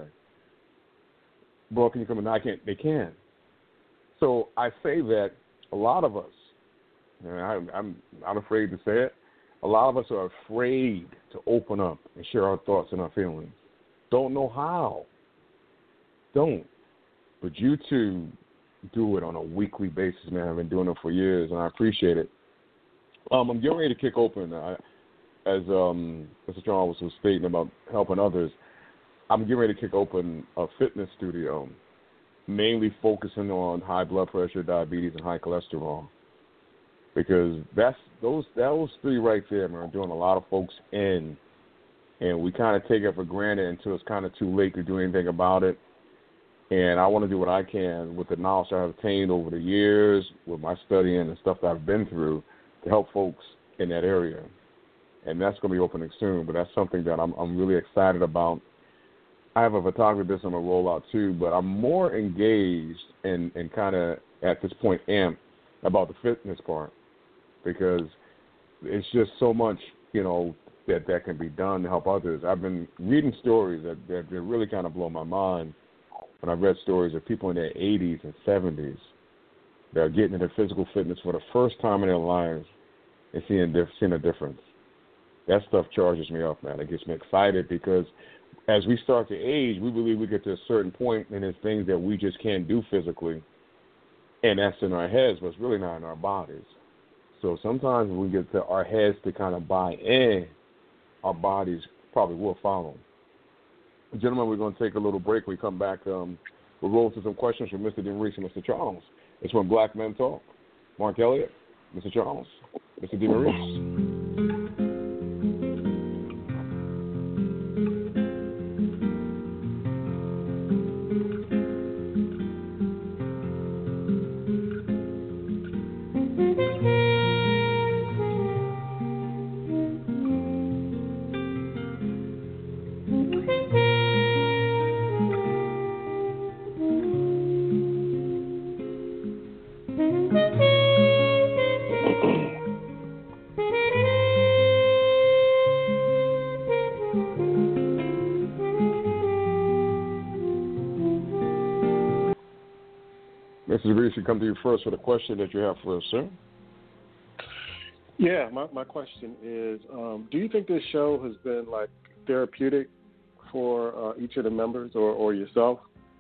Bro, can you come in? No, I can't. They can. So I say that a lot of us, and I, I'm not afraid to say it, a lot of us are afraid to open up and share our thoughts and our feelings. Don't know how. Don't. But you two do it on a weekly basis, man. I've been doing it for years, and I appreciate it. Um, I'm getting ready to kick open, I, as um, Mister Charles was stating about helping others, I'm getting ready to kick open a fitness studio, mainly focusing on high blood pressure, diabetes, and high cholesterol. Because that's those those three right there, man, are doing a lot of folks in. And we kind of take it for granted until it's kind of too late to do anything about it. And I want to do what I can with the knowledge I have obtained over the years, with my studying and stuff that I've been through, to help folks in that area. And that's going to be opening soon, but that's something that I'm, I'm really excited about. I have a photography business I'm going to roll out too, but I'm more engaged and, and kind of at this point amped about the fitness part, because it's just so much, you know, that that can be done to help others. I've been reading stories that, that, that really kind of blow my mind. When I've read stories of people in their eighties and seventies that are getting into physical fitness for the first time in their lives and seeing, seeing a difference. That stuff charges me up, man. It gets me excited, because as we start to age, we believe we get to a certain point and there's things that we just can't do physically, and that's in our heads, but it's really not in our bodies. So sometimes when we get to our heads to kind of buy in, our bodies probably will follow. Gentlemen, we're going to take a little break. When we come back, um, we'll roll to some questions from Mister DeMaurice and Mister Charles. It's when Black Men Talk. Mark Elliott, Mister Charles, Mister DeMaurice. Mister DeMaurice, should come to you first with a question that you have for us, sir. Yeah, my, my question is, um, do you think this show has been, like, therapeutic for uh, each of the members or, or yourself?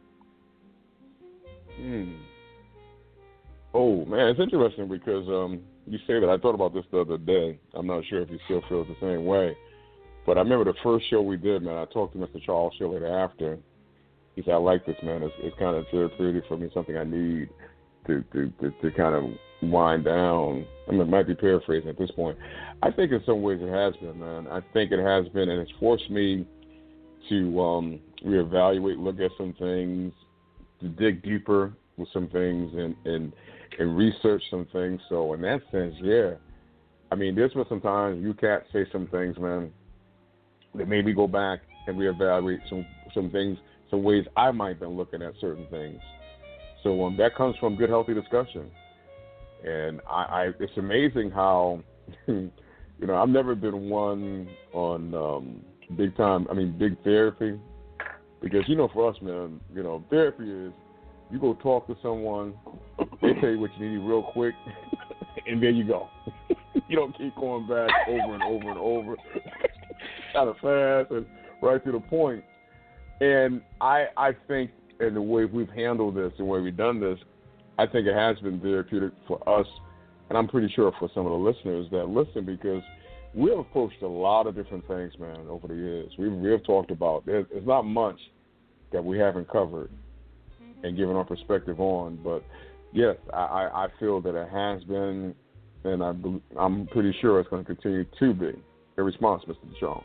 Hmm. Oh, man, it's interesting because um, you say that. I thought about this the other day. I'm not sure if you still feel the same way. But I remember the first show we did, man, I talked to Mister Charles shortly after. He said, I like this, man. It's, it's kind of therapeutic for me, something I need to, to, to, to kind of wind down. I mean, it might be paraphrasing at this point. I think in some ways it has been, man. I think it has been, and it's forced me to um, reevaluate, look at some things, to dig deeper with some things, and, and, and research some things. So in that sense, yeah. I mean, there's been some times you can't say some things, man, that made me go back and reevaluate some, some things, some ways I might have been looking at certain things. So um, that comes from good, healthy discussion. And I, I it's amazing how, you know, I've never been one on um, big time, I mean, big therapy. Because, you know, for us, man, you know, therapy is you go talk to someone, they tell you what you need real quick, and there you go. You don't keep going back over and over and over, kind of fast and right to the point. And I I think in the way we've handled this, the way we've done this, I think it has been therapeutic for us, and I'm pretty sure for some of the listeners that listen, because we have approached a lot of different things, man, over the years. We've, we've talked about, there's, there's not much that we haven't covered and given our perspective on, but yes, I, I feel that it has been, and I, I'm pretty sure it's going to continue to be. A response, Mister Charles.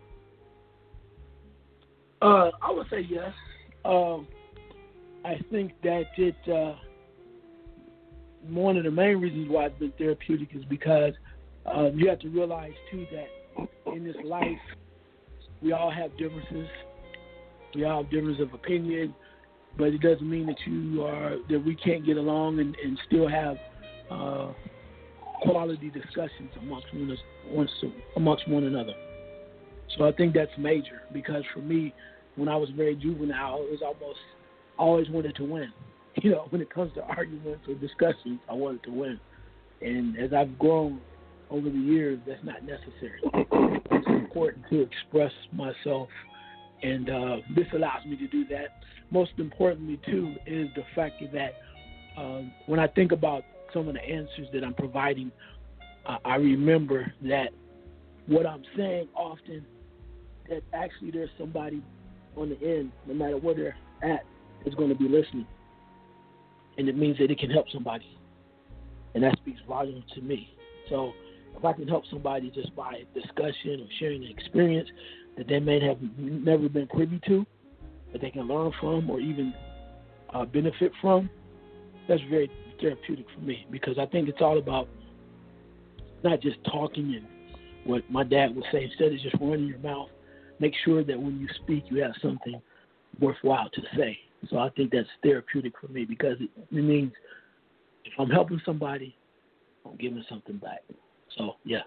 Uh, I would say yes. Um, I think that it, uh, one of the main reasons why it's been therapeutic is because uh, you have to realize, too, that in this life, we all have differences. We all have differences of opinion, but it doesn't mean that you are, that we can't get along and, and still have uh, quality discussions amongst one, amongst one another. So I think that's major, because for me, when I was very juvenile, it was almost, I always wanted to win. You know, when it comes to arguments or discussions, I wanted to win. And as I've grown over the years, that's not necessary. It's important to express myself, and uh, this allows me to do that. Most importantly, too, is the fact that um, when I think about some of the answers that I'm providing, uh, I remember that what I'm saying often, that actually there's somebody on the end, no matter where they're at, is going to be listening. And it means that it can help somebody. And that speaks volumes to me. So if I can help somebody just by discussion or sharing an experience that they may have never been privy to, that they can learn from or even uh, benefit from, that's very therapeutic for me, because I think it's all about not just talking and what my dad would say, instead of just running your mouth, make sure that when you speak you have something worthwhile to say. So I think that's therapeutic for me, because it, it means if I'm helping somebody, I'm giving something back. So, yes.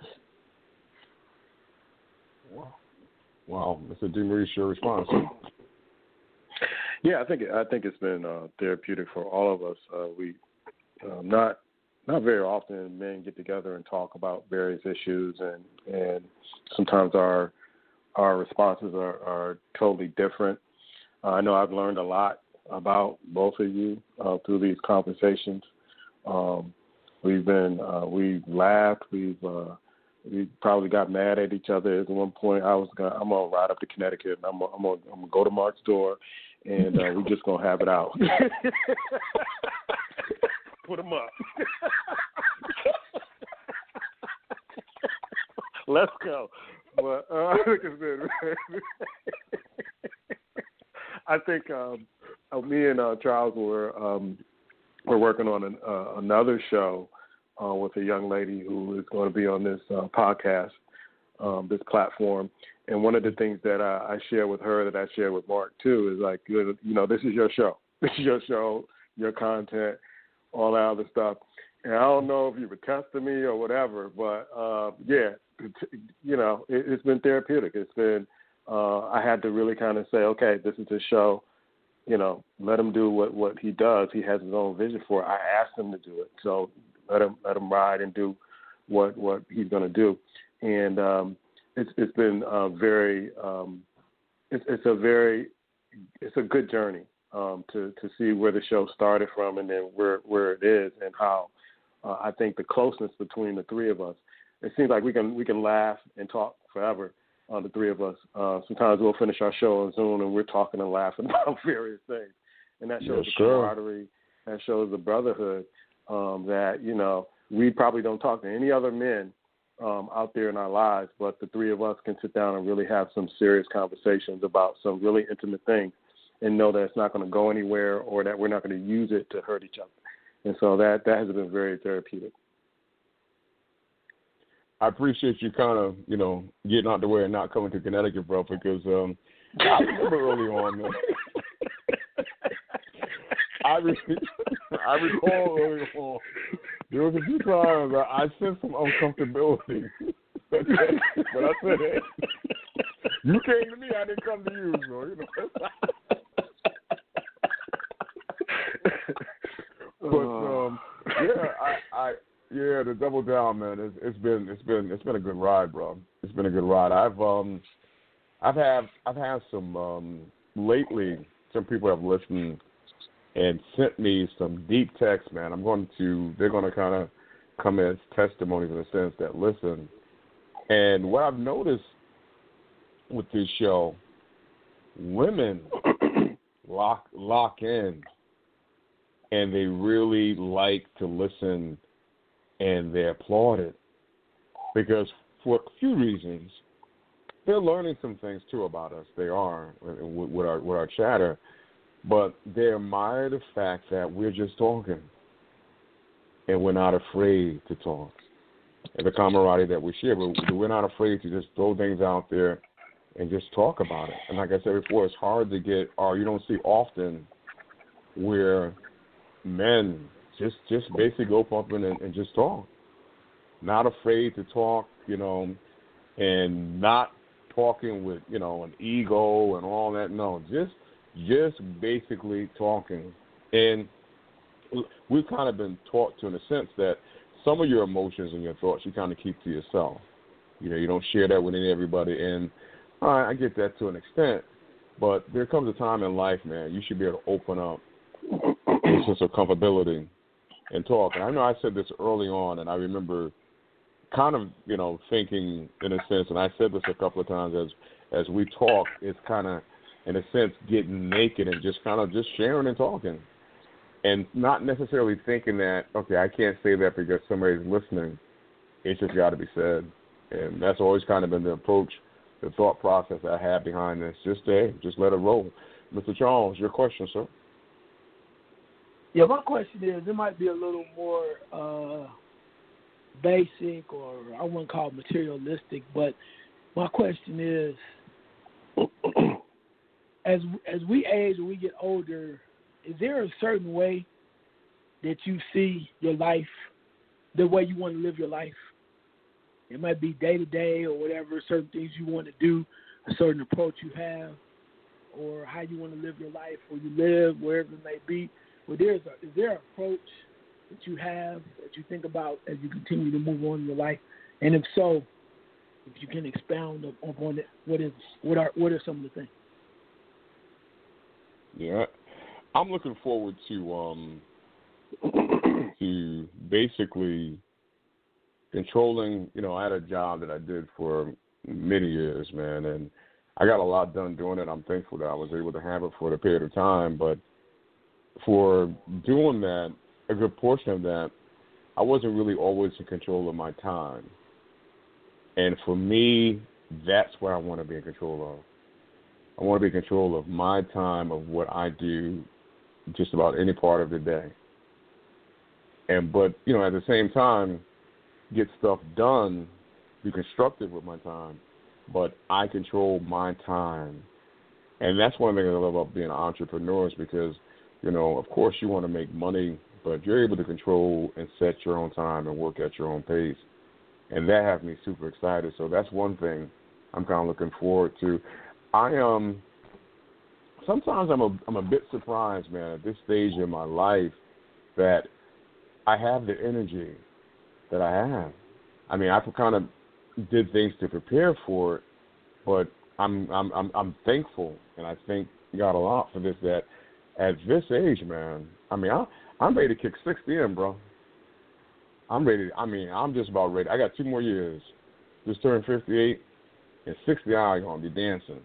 Wow. Wow. Mister DeMaurice, your response? Yeah, I think I think it's been uh, therapeutic for all of us. Uh, we um, not not very often men get together and talk about various issues, and, and sometimes our our responses are, are totally different. Uh, I know I've learned a lot about both of you uh, through these conversations. Um, we've been uh, we've laughed, we've uh, we probably got mad at each other. At one point, I was gonna I'm gonna ride up to Connecticut, and I'm gonna, I'm gonna, I'm gonna go to Mark's store, and uh, we're just gonna have it out. Put them up. Let's go. But uh, I think um, me and uh, Charles were um, we're working on an, uh, another show uh, with a young lady who is going to be on this uh, podcast, um, this platform. And one of the things that I, I share with her, that I share with Mark too, is like, you know, this is your show. This is your show, your content, all that other stuff. And I don't know if you were testing me or whatever, but uh, yeah, you know, it, it's been therapeutic. It's been, uh, I had to really kind of say, okay, this is his show. You know, let him do what, what he does. He has his own vision for it. I asked him to do it, so let him let him ride and do what what he's going to do. And um, it's it's been uh, very, um, it's it's a very, it's a good journey um, to to see where the show started from, and then where where it is, and how uh, I think the closeness between the three of us. It seems like we can we can laugh and talk forever. Uh, the three of us. Uh, sometimes we'll finish our show on Zoom and we're talking and laughing about various things, and that shows yes, the camaraderie. That shows the brotherhood. Um, that you know we probably don't talk to any other men um, out there in our lives, but the three of us can sit down and really have some serious conversations about some really intimate things, and know that it's not going to go anywhere, or that we're not going to use it to hurt each other. And so that that has been very therapeutic. I appreciate you kind of, you know, getting out the way and not coming to Connecticut, bro, because um, I remember early on, man. I, re- I recall early on, there was a few times I, I sensed some uncomfortability. But I said, hey, you came to me, I didn't come to you, so, you know. But, um, yeah, I... I Yeah, the double down, man. It's, it's been it's been it's been a good ride, bro. It's been a good ride. I've um I've had I've had some um lately. Some people have listened and sent me some deep texts, man. I'm going to they're going to kind of come as testimonies in the sense that listen. And what I've noticed with this show, women lock lock in, and they really like to listen. And they applaud it because for a few reasons, they're learning some things too about us. They are with our with our chatter, but they admire the fact that we're just talking, and we're not afraid to talk, and the camaraderie that we share. But we're not afraid to just throw things out there and just talk about it. And like I said before, it's hard to get, or you don't see often, where men. Just just basically go up and, and just talk. Not afraid to talk, you know, and not talking with, you know, an ego and all that. No, just just basically talking. And we've kind of been taught to, in a sense, that some of your emotions and your thoughts you kind of keep to yourself. You know, you don't share that with everybody. And all right, I get that to an extent. But there comes a time in life, man, you should be able to open up a sense of comfortability and talk. And I know I said this early on, and I remember kind of, you know, thinking in a sense, and I said this a couple of times, as as we talk, it's kind of, in a sense, getting naked and just kind of just sharing and talking. And not necessarily thinking that, okay, I can't say that because somebody's listening. It's just got to be said. And that's always kind of been the approach, the thought process I had behind this. Just, hey, just let it roll. Mister Charles, your question, sir. Yeah, my question is, it might be a little more uh, basic, or I wouldn't call it materialistic, but my question is, as as we age and we get older, is there a certain way that you see your life, the way you want to live your life? It might be day to day or whatever, certain things you want to do, a certain approach you have, or how you want to live your life, where you live, wherever it may be. But there's a, is there an approach that you have that you think about as you continue to move on in your life? And if so, if you can expound upon it, what is what are what are some of the things? Yeah, I'm looking forward to um to basically controlling. You know, I had a job that I did for many years, man, and I got a lot done doing it. I'm thankful that I was able to have it for the period of time, but for doing that, a good portion of that, I wasn't really always in control of my time. And for me, that's where I want to be in control of. I want to be in control of my time, of what I do just about any part of the day. And but, you know, at the same time, get stuff done, be constructive with my time, but I control my time. And that's one thing I love about being an entrepreneur, is because, you know, of course you want to make money, but you're able to control and set your own time and work at your own pace. And that has me super excited. So that's one thing I'm kind of looking forward to. I um sometimes I'm a I'm a bit surprised, man, at this stage in my life that I have the energy that I have. I mean, I kind of did things to prepare for it, but I'm I'm I'm, I'm thankful, and I thank God a lot for this. That at this age, man, I mean, I, I'm ready to kick sixty in, bro. I'm ready. I mean, I'm just about ready. I got two more years. Just turned fifty-eight, and sixty, I'm going to be dancing.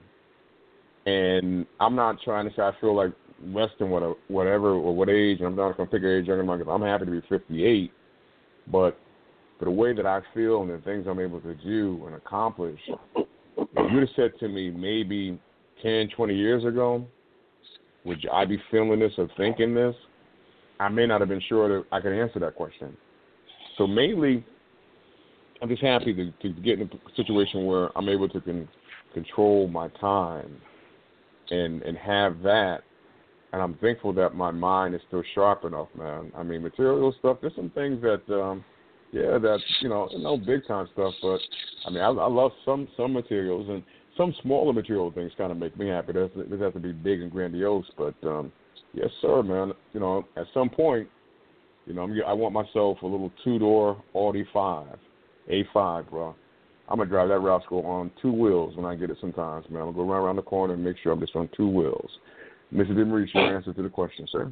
And I'm not trying to say I feel like less than what, whatever or what age, and I'm not going to pick an age younger than mine, because I'm happy to be fifty-eight. But for the way that I feel and the things I'm able to do and accomplish, if you'd have said to me maybe ten, twenty years ago, would I be feeling this or thinking this, I may not have been sure that I could answer that question. So mainly, I'm just happy to, to get in a situation where I'm able to con- control my time and and have that. And I'm thankful that my mind is still sharp enough, man. I mean, material stuff, there's some things that, um, yeah, that, you know, no big-time stuff, but, I mean, I, I love some, some materials, and some smaller material things kind of make me happy. It doesn't have to be big and grandiose, but, um, yes, sir, man. You know, at some point, you know, I'm, I want myself a little two-door Audi five, A five, bro. I'm going to drive that rascal on two wheels when I get it sometimes, man. I'm going to go right around the corner and make sure I'm just on two wheels. Mister DeMaurice, your answer to the question, sir.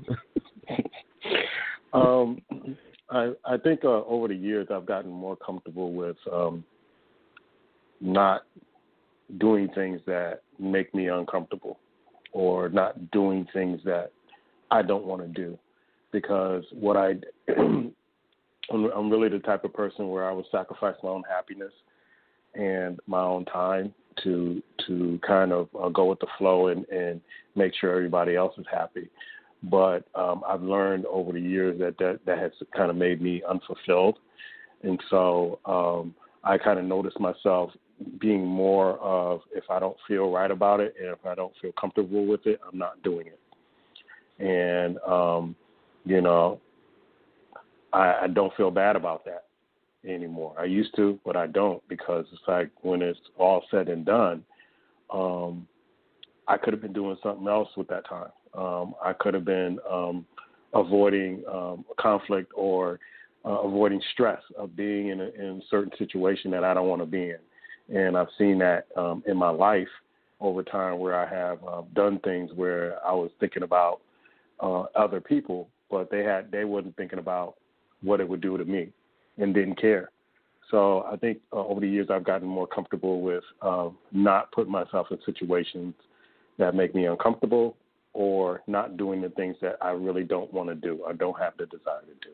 um, I, I think uh, over the years I've gotten more comfortable with um, not doing things that make me uncomfortable, or not doing things that I don't want to do. Because what I, I'm, I'm really the type of person where I would sacrifice my own happiness and my own time to to kind of uh, go with the flow and, and make sure everybody else is happy. But um, I've learned over the years that, that that has kind of made me unfulfilled. And so um, I kind of noticed myself being more of, if I don't feel right about it and if I don't feel comfortable with it, I'm not doing it. And, um, you know, I, I don't feel bad about that anymore. I used to, but I don't, because it's like when it's all said and done, um, I could have been doing something else with that time. Um, I could have been um, avoiding um, conflict or uh, avoiding stress of being in a, in a certain situation that I don't want to be in. And I've seen that um, in my life over time, where I have uh, done things where I was thinking about uh, other people, but they had they wasn't thinking about what it would do to me and didn't care. So I think uh, over the years I've gotten more comfortable with uh, not putting myself in situations that make me uncomfortable, or not doing the things that I really don't want to do or don't have the desire to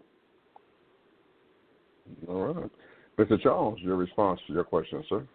do. All right. Mister Charles, your response to your question, sir.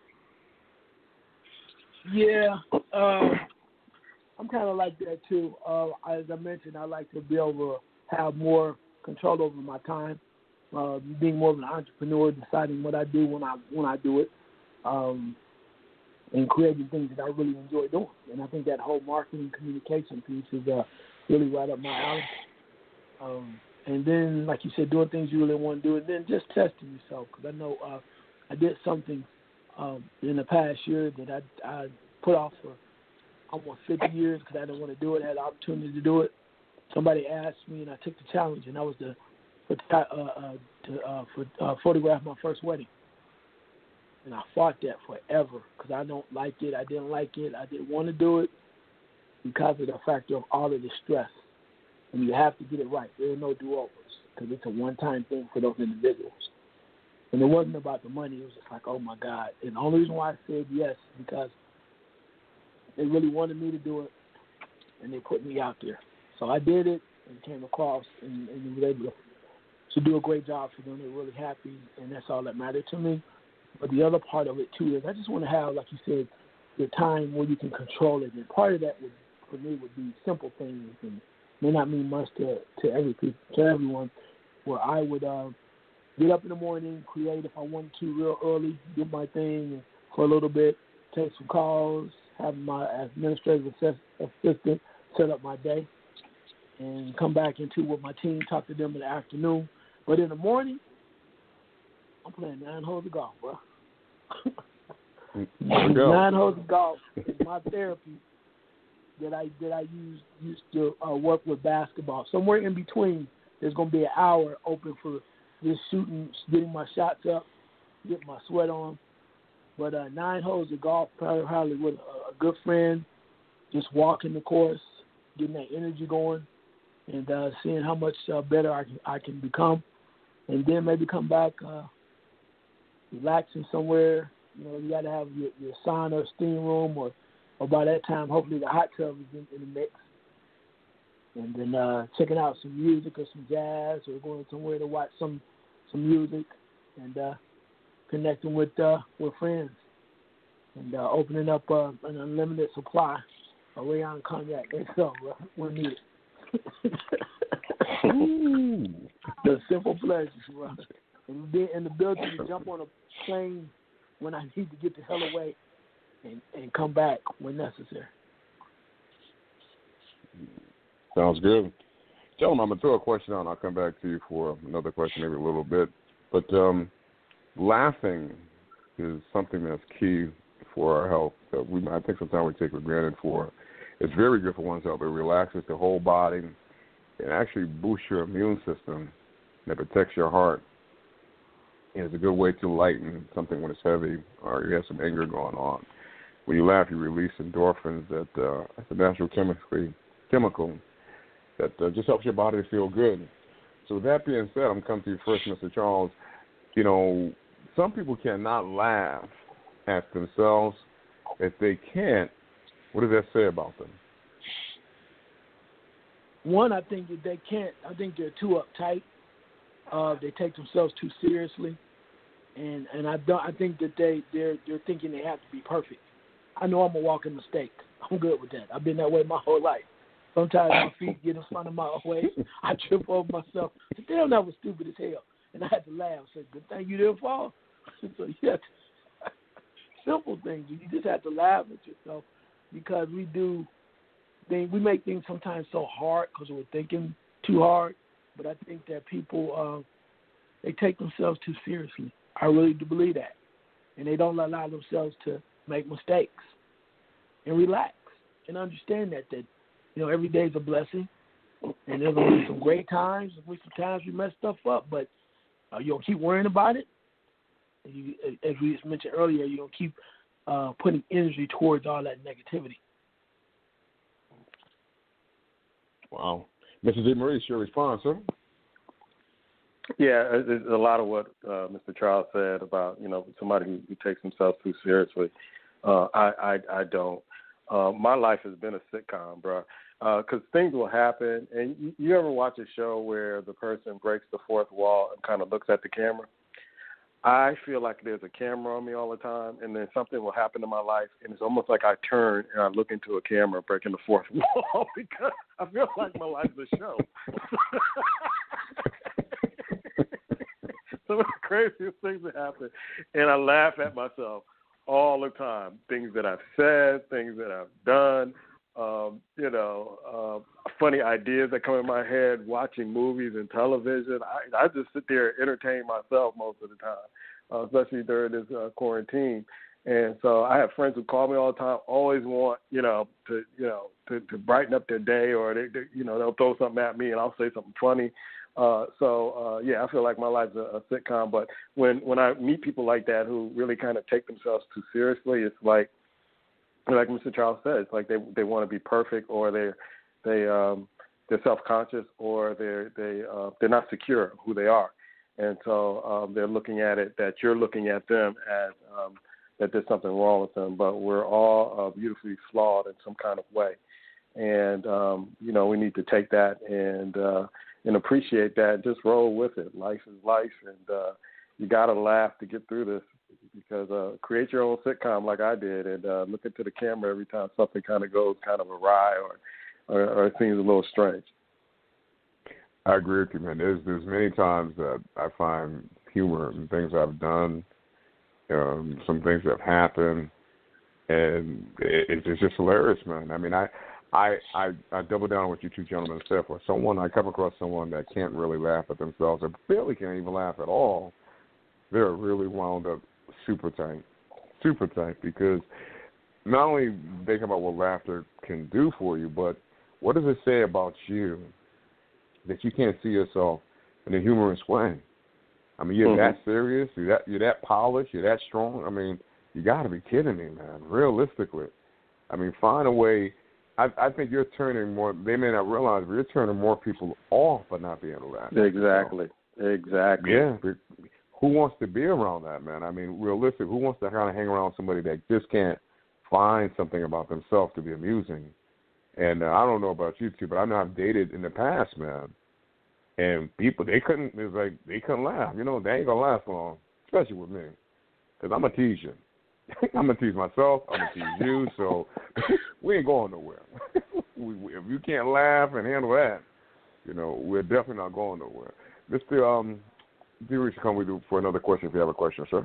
Yeah, uh, I'm kind of like that too. Uh, as I mentioned, I like to build have more control over my time, uh, being more of an entrepreneur, deciding what I do when I when I do it, um, and creating things that I really enjoy doing. And I think that whole marketing communication piece is uh, really right up my alley. Um, and then, like you said, doing things you really want to do, and then just testing yourself. Because I know uh, I did something um, in the past year that I, I put off for almost fifty years because I didn't want to do it. I had the opportunity to do it. Somebody asked me, and I took the challenge, and I was to, uh, uh, to uh, for, uh, photograph my first wedding. And I fought that forever because I don't like it. I didn't like it. I didn't want to do it because of the factor of all of the stress. And you have to get it right. There are no do-overs because it's a one-time thing for those individuals. And it wasn't about the money. It was just like, oh, my God. And the only reason why I said yes is because they really wanted me to do it, and they put me out there. So I did it and came across and, and was able to, to do a great job for them. They were really happy, and that's all that mattered to me. But the other part of it, too, is I just want to have, like you said, the time where you can control it. And part of that, would, for me, would be simple things and may not mean much to, to every people, to everyone, where I would uh, get up in the morning, create if I wanted to real early, do my thing for a little bit, take some calls, have my administrative assistant set up my day, and come back into with my team, talk to them in the afternoon. But in the morning, I'm playing nine holes of golf, bro. Nine holes of golf is my therapy that I that I use used to uh, work with basketball. Somewhere in between, there's going to be an hour open for just shooting, getting my shots up, getting my sweat on. But uh, nine holes of golf, probably, probably with a, a good friend, just walking the course, getting that energy going, and uh, seeing how much uh, better I can I can become, and then maybe come back uh, relaxing somewhere. You know, you got to have your, your sauna or steam room, or, or by that time, hopefully the hot tub is in, in the mix. And then uh, checking out some music or some jazz, or going somewhere to watch some some music, and uh, connecting with uh, with friends, and uh, opening up uh, an unlimited supply of Rayon cognac and so uh, when needed. The simple pleasures, bro. And be in the ability to jump on a plane when I need to get the hell away, and, and come back when necessary. Sounds good. Gentlemen, I'm going to throw a question out, and I'll come back to you for another question maybe a little bit. But um, laughing is something that's key for our health that we I think sometimes we take for granted for. It's very good for one's health. It relaxes the whole body. It actually boosts your immune system. And it protects your heart. And it's a good way to lighten something when it's heavy or you have some anger going on. When you laugh, you release endorphins that uh, that's a natural chemically, chemical that uh, just helps your body to feel good. So with that being said, I'm coming to you first, Mister Charles. You know, some people cannot laugh at themselves. If they can't, what does that say about them? One, I think that they can't. I think they're too uptight. Uh, they take themselves too seriously, and and I don't. I think that they they're they're thinking they have to be perfect. I know I'm a walking mistake. I'm good with that. I've been that way my whole life. Sometimes my feet get in front of my way. I trip over myself. But damn, that was stupid as hell. And I had to laugh. I said, good thing you didn't fall. So you have to, simple things. You just have to laugh at yourself because we do things, we make things sometimes so hard because we're thinking too hard. But I think that people, uh, they take themselves too seriously. I really do believe that. And they don't allow themselves to make mistakes and relax and understand that, that you know, every day is a blessing. And there's going to be some great times. There's going to be some times we mess stuff up, but uh, you don't keep worrying about it. And you, as we just mentioned earlier, you don't keep uh, putting energy towards all that negativity. Wow. Mister DeMaurice, your response, sir? Yeah, there's a lot of what uh, Mister Charles said about, you know, somebody who, who takes themselves too seriously. Uh, I, I I don't. Uh, my life has been a sitcom, bro, because uh, things will happen. And you, you ever watch a show where the person breaks the fourth wall and kind of looks at the camera? I feel like there's a camera on me all the time, and then something will happen in my life, and it's almost like I turn and I look into a camera, breaking the fourth wall, because I feel like my life's a show. Some of the craziest things that happen, and I laugh at myself all the time. Things that I've said, things that I've done, um, you know, uh, funny ideas that come in my head, watching movies and television. I, I just sit there and entertain myself most of the time, uh, especially during this uh, quarantine. And so I have friends who call me all the time, always want, you know, to, you know, to, to brighten up their day, or they, they, you know, they'll throw something at me and I'll say something funny. Uh, so, uh, yeah, I feel like my life's a, a sitcom. But when, when I meet people like that who really kind of take themselves too seriously, it's like, like Mister Charles said, it's like they they want to be perfect, or they they um, they're self-conscious, or they're they uh, they're not secure who they are, and so um, they're looking at it that you're looking at them as um, that there's something wrong with them. But we're all uh, beautifully flawed in some kind of way, and um, you know we need to take that and uh, and appreciate that. And just roll with it. Life is life, and uh, you got to laugh to get through this. Because uh, create your own sitcom like I did, and uh, look into the camera every time something kind of goes kind of awry or, or, or it seems a little strange. I agree with you, man. There's there's many times that I find humor in things I've done, um, some things that have happened, and it, it's just hilarious, man. I mean, I, I I I double down on what you two gentlemen said. For someone, I come across someone that can't really laugh at themselves, or barely can't even laugh at all, they're really wound up super tight, super tight, because not only think about what laughter can do for you, but what does it say about you that you can't see yourself in a humorous way? I mean, you're mm-hmm. that serious, you're that, you're that polished, you're that strong. I mean, you got to be kidding me, man, realistically. I mean, find a way. I, I think you're turning more, they may not realize, but you're turning more people off by not being able to laugh. Exactly, exactly. Yeah, who wants to be around that, man? I mean, realistic, who wants to kind of hang around somebody that just can't find something about themselves to be amusing? And uh, I don't know about you two, but I know I've dated in the past, man. And people, they couldn't, it's like, they couldn't laugh. You know, they ain't going to last long, especially with me. Because I'm going to tease you. I'm going to tease myself. I'm going to tease you. So we ain't going nowhere. we, we, if you can't laugh and handle that, you know, we're definitely not going nowhere. Mister Um, D. should come with you for another question if you have a question, sir.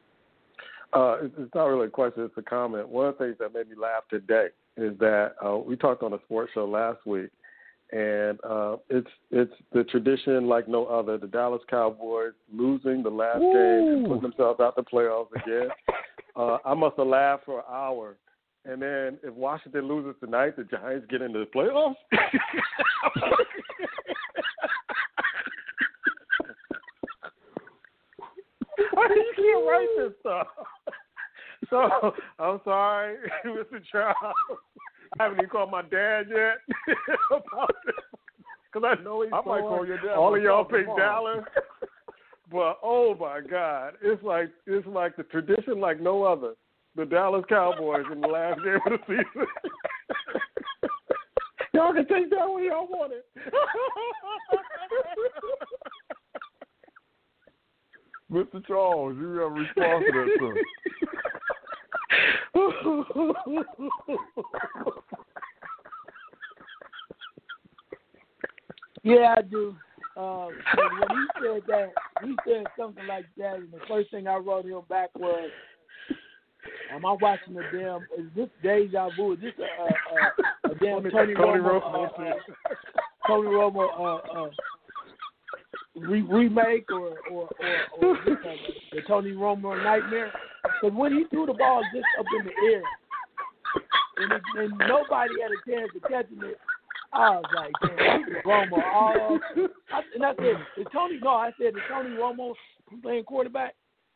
Uh, it's not really a question, it's a comment. One of the things that made me laugh today is that uh, we talked on a sports show last week, and uh, it's it's the tradition like no other. The Dallas Cowboys losing the last Ooh. game and putting themselves out the playoffs again. uh, I must have laughed for an hour. And then if Washington loses tonight, the Giants get into the playoffs. You can't write this stuff. So, I'm sorry, Mister Charles. I haven't even called my dad yet about this. Because I know he's I might call your dad. All of y'all pick Dallas. But, oh, my God. It's like it's like the tradition like no other. The Dallas Cowboys in the last game of the season. Y'all can take that when y'all want it. Mister Charles, you have a response to that, sir. Yeah, I do. Um, when he said that, he said something like that, and the first thing I wrote him back was, "Am I watching the damn? Is this deja vu? Is this a, a, a, a damn Tony, Tony Romo, Romo, uh, uh, Tony Romo uh, uh, re- remake, or or or, or this, uh, the Tony Romo nightmare?" Because when he threw the ball just up in the air, and, it, and nobody had a chance of catching it, I was like, "Damn, Romo!" All, I, and I said, "Is Tony?" No, I said, "Is Tony Romo playing quarterback?"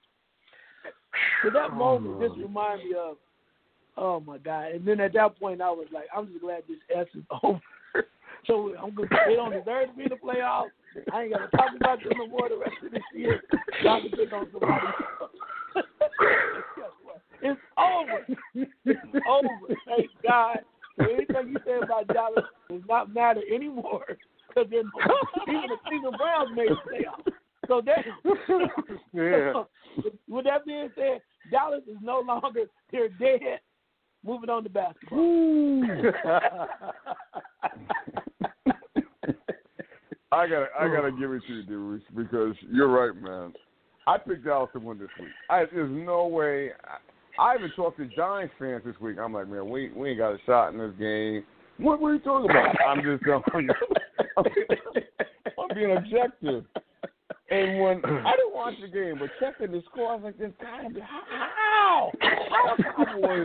So that moment just reminded me of, oh, my God. And then at that point, I was like, I'm just glad this S is over. So I'm going to they don't deserve to be in the playoffs. I ain't got to talk about them no more the rest of this year. I can pick on somebody else. It's over. It's over. Thank God. So anything you say about Dallas does not matter anymore. Because even the Cleveland Browns made the playoffs. So that, yeah. with that being said, Dallas is no longer, they're dead. Moving on to basketball. I gotta, I gotta give it to you, Darius, because you're right, man. I picked Dallas to win this week. I, there's no way. I, I even talked to Giants fans this week. I'm like, man, we we ain't got a shot in this game. What were you talking about? I'm just telling you. I'm, I'm being objective. And when I didn't watch the game, but checking the score, I was like, "This gotta be how? How Cowboys?"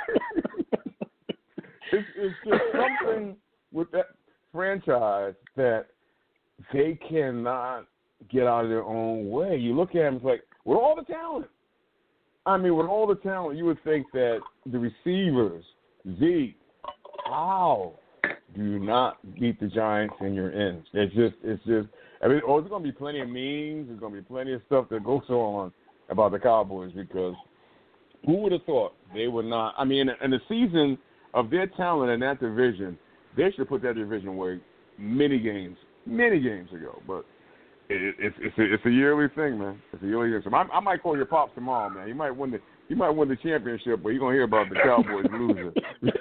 it's, it's just something with that franchise that they cannot get out of their own way. You look at them, it's like, with all the talent. I mean, with all the talent, you would think that the receivers, Zeke, how do you not beat the Giants in your ends? It's just, it's just. I mean, oh, there's going to be plenty of memes. There's going to be plenty of stuff that goes on about the Cowboys because who would have thought they would not? I mean, in the season of their talent in that division, they should have put that division away many games, many games ago. But it, it, it's it's a, it's a yearly thing, man. It's a yearly thing. So I, I might call your pops tomorrow, man. You might win the you might win the championship, but you're going to hear about the Cowboys losing.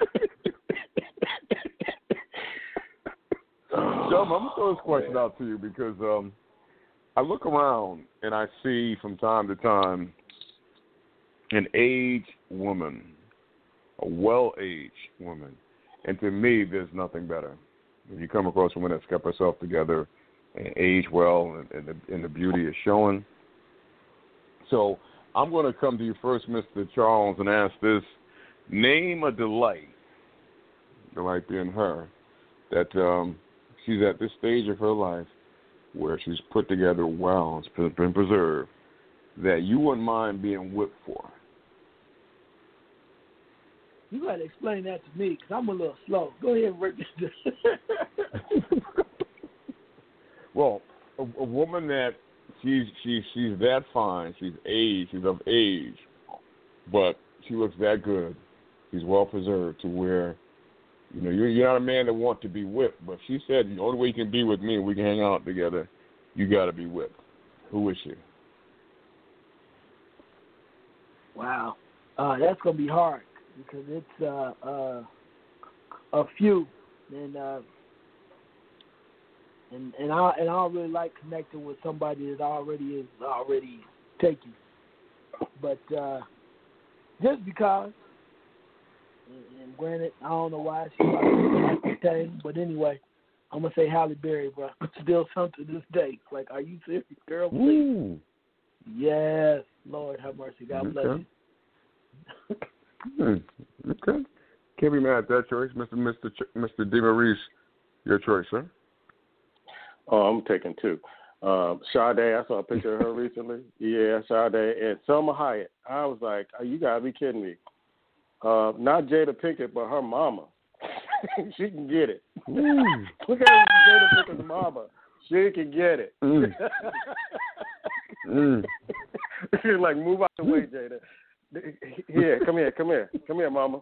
Joe, I'm going to throw this question out to you because um, I look around and I see from time to time an aged woman, a well-aged woman, and to me, there's nothing better. If you come across a woman that's kept herself together and age well and, and, the, and the beauty is showing. So I'm going to come to you first, Mister Charles, and ask this. Name a delight, delight being her, that um, – she's at this stage of her life where she's put together well, it's been preserved, that you wouldn't mind being whipped for. You got to explain that to me because I'm a little slow. Go ahead and break this down. Well, a, a woman that she's she's she's that fine, she's age, she's of age, but she looks that good. She's well preserved to where. You know, you're, you're not a man that wants to be whipped, but she said the only way you can be with me and we can hang out together, you got to be whipped. Who is she? Wow. Uh, that's going to be hard because it's uh, uh, a few. And, uh, and and I and I don't really like connecting with somebody that already is already taken. But uh, just because. And granted, I don't know why she like thing, but anyway, I'm gonna say Halle Berry, bro. Still something to this day. Like, are you serious, girl? Please. Ooh. Yes, Lord have mercy. God Okay. bless you. hmm. Okay. Can't be mad at that choice, Mister Mister Ch- Mister DeMaurice. Your choice, sir. Oh, I'm taking two. Um, Sade, I saw a picture of her recently. Yeah, Sade and Selma Hayek. I was like, oh, you gotta be kidding me. Uh, not Jada Pinkett, but her mama. She can get it. Look at Jada Pinkett's mama. She can get it. Mm. mm. She's like, move out the way, Jada. Here, come here, come here, come here, mama.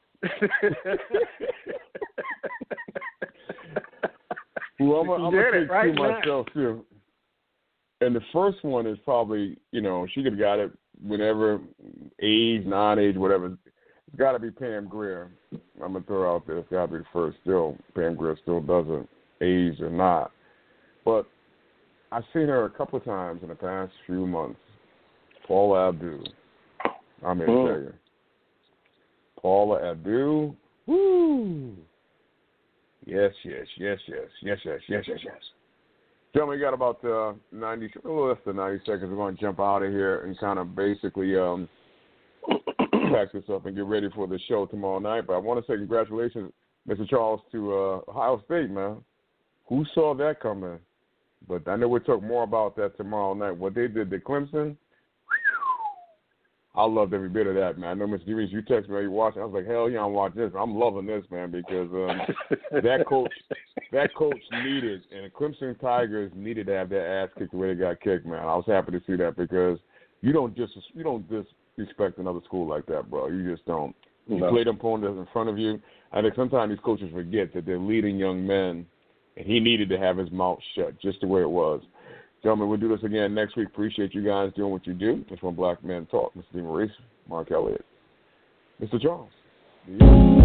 Well, I'm, I'm going to take right two myself, too. And the first one is probably, you know, she could have got it whenever, age, non-age, whatever. It's got to be Pam Grier. I'm going to throw her out there. It's got to be the first. Still, Pam Grier still doesn't age or not. But I've seen her a couple of times in the past few months. Paula Abdul. I'm here to mm. tell you. Paula Abdul. Woo! Yes, yes, yes, yes, yes, yes, yes, yes, yes. Gentlemen, we got about uh, ninety, a little less than ninety seconds. We're going to jump out of here and kind of basically um, pack this up and get ready for the show tomorrow night. But I want to say congratulations, Mister Charles, to uh, Ohio State, man. Who saw that coming? But I know we'll talk more about that tomorrow night. What they did to Clemson, I loved every bit of that, man. I know, Mister DeMaurice, you texted me while you watching. I was like, hell yeah, I'm watching this. I'm loving this, man, because um, that coach that coach needed, and the Clemson Tigers needed to have their ass kicked the way they got kicked, man. I was happy to see that because you don't just you don't disrespect another school like that, bro. You just don't. You no. play them opponents in front of you. I think sometimes these coaches forget that they're leading young men, and he needed to have his mouth shut just the way it was. Gentlemen, we'll do this again next week. Appreciate you guys doing what you do. Just One Black Man Talk. Mister DeMaurice, Mark Elliott, Mister Charles. Yeah.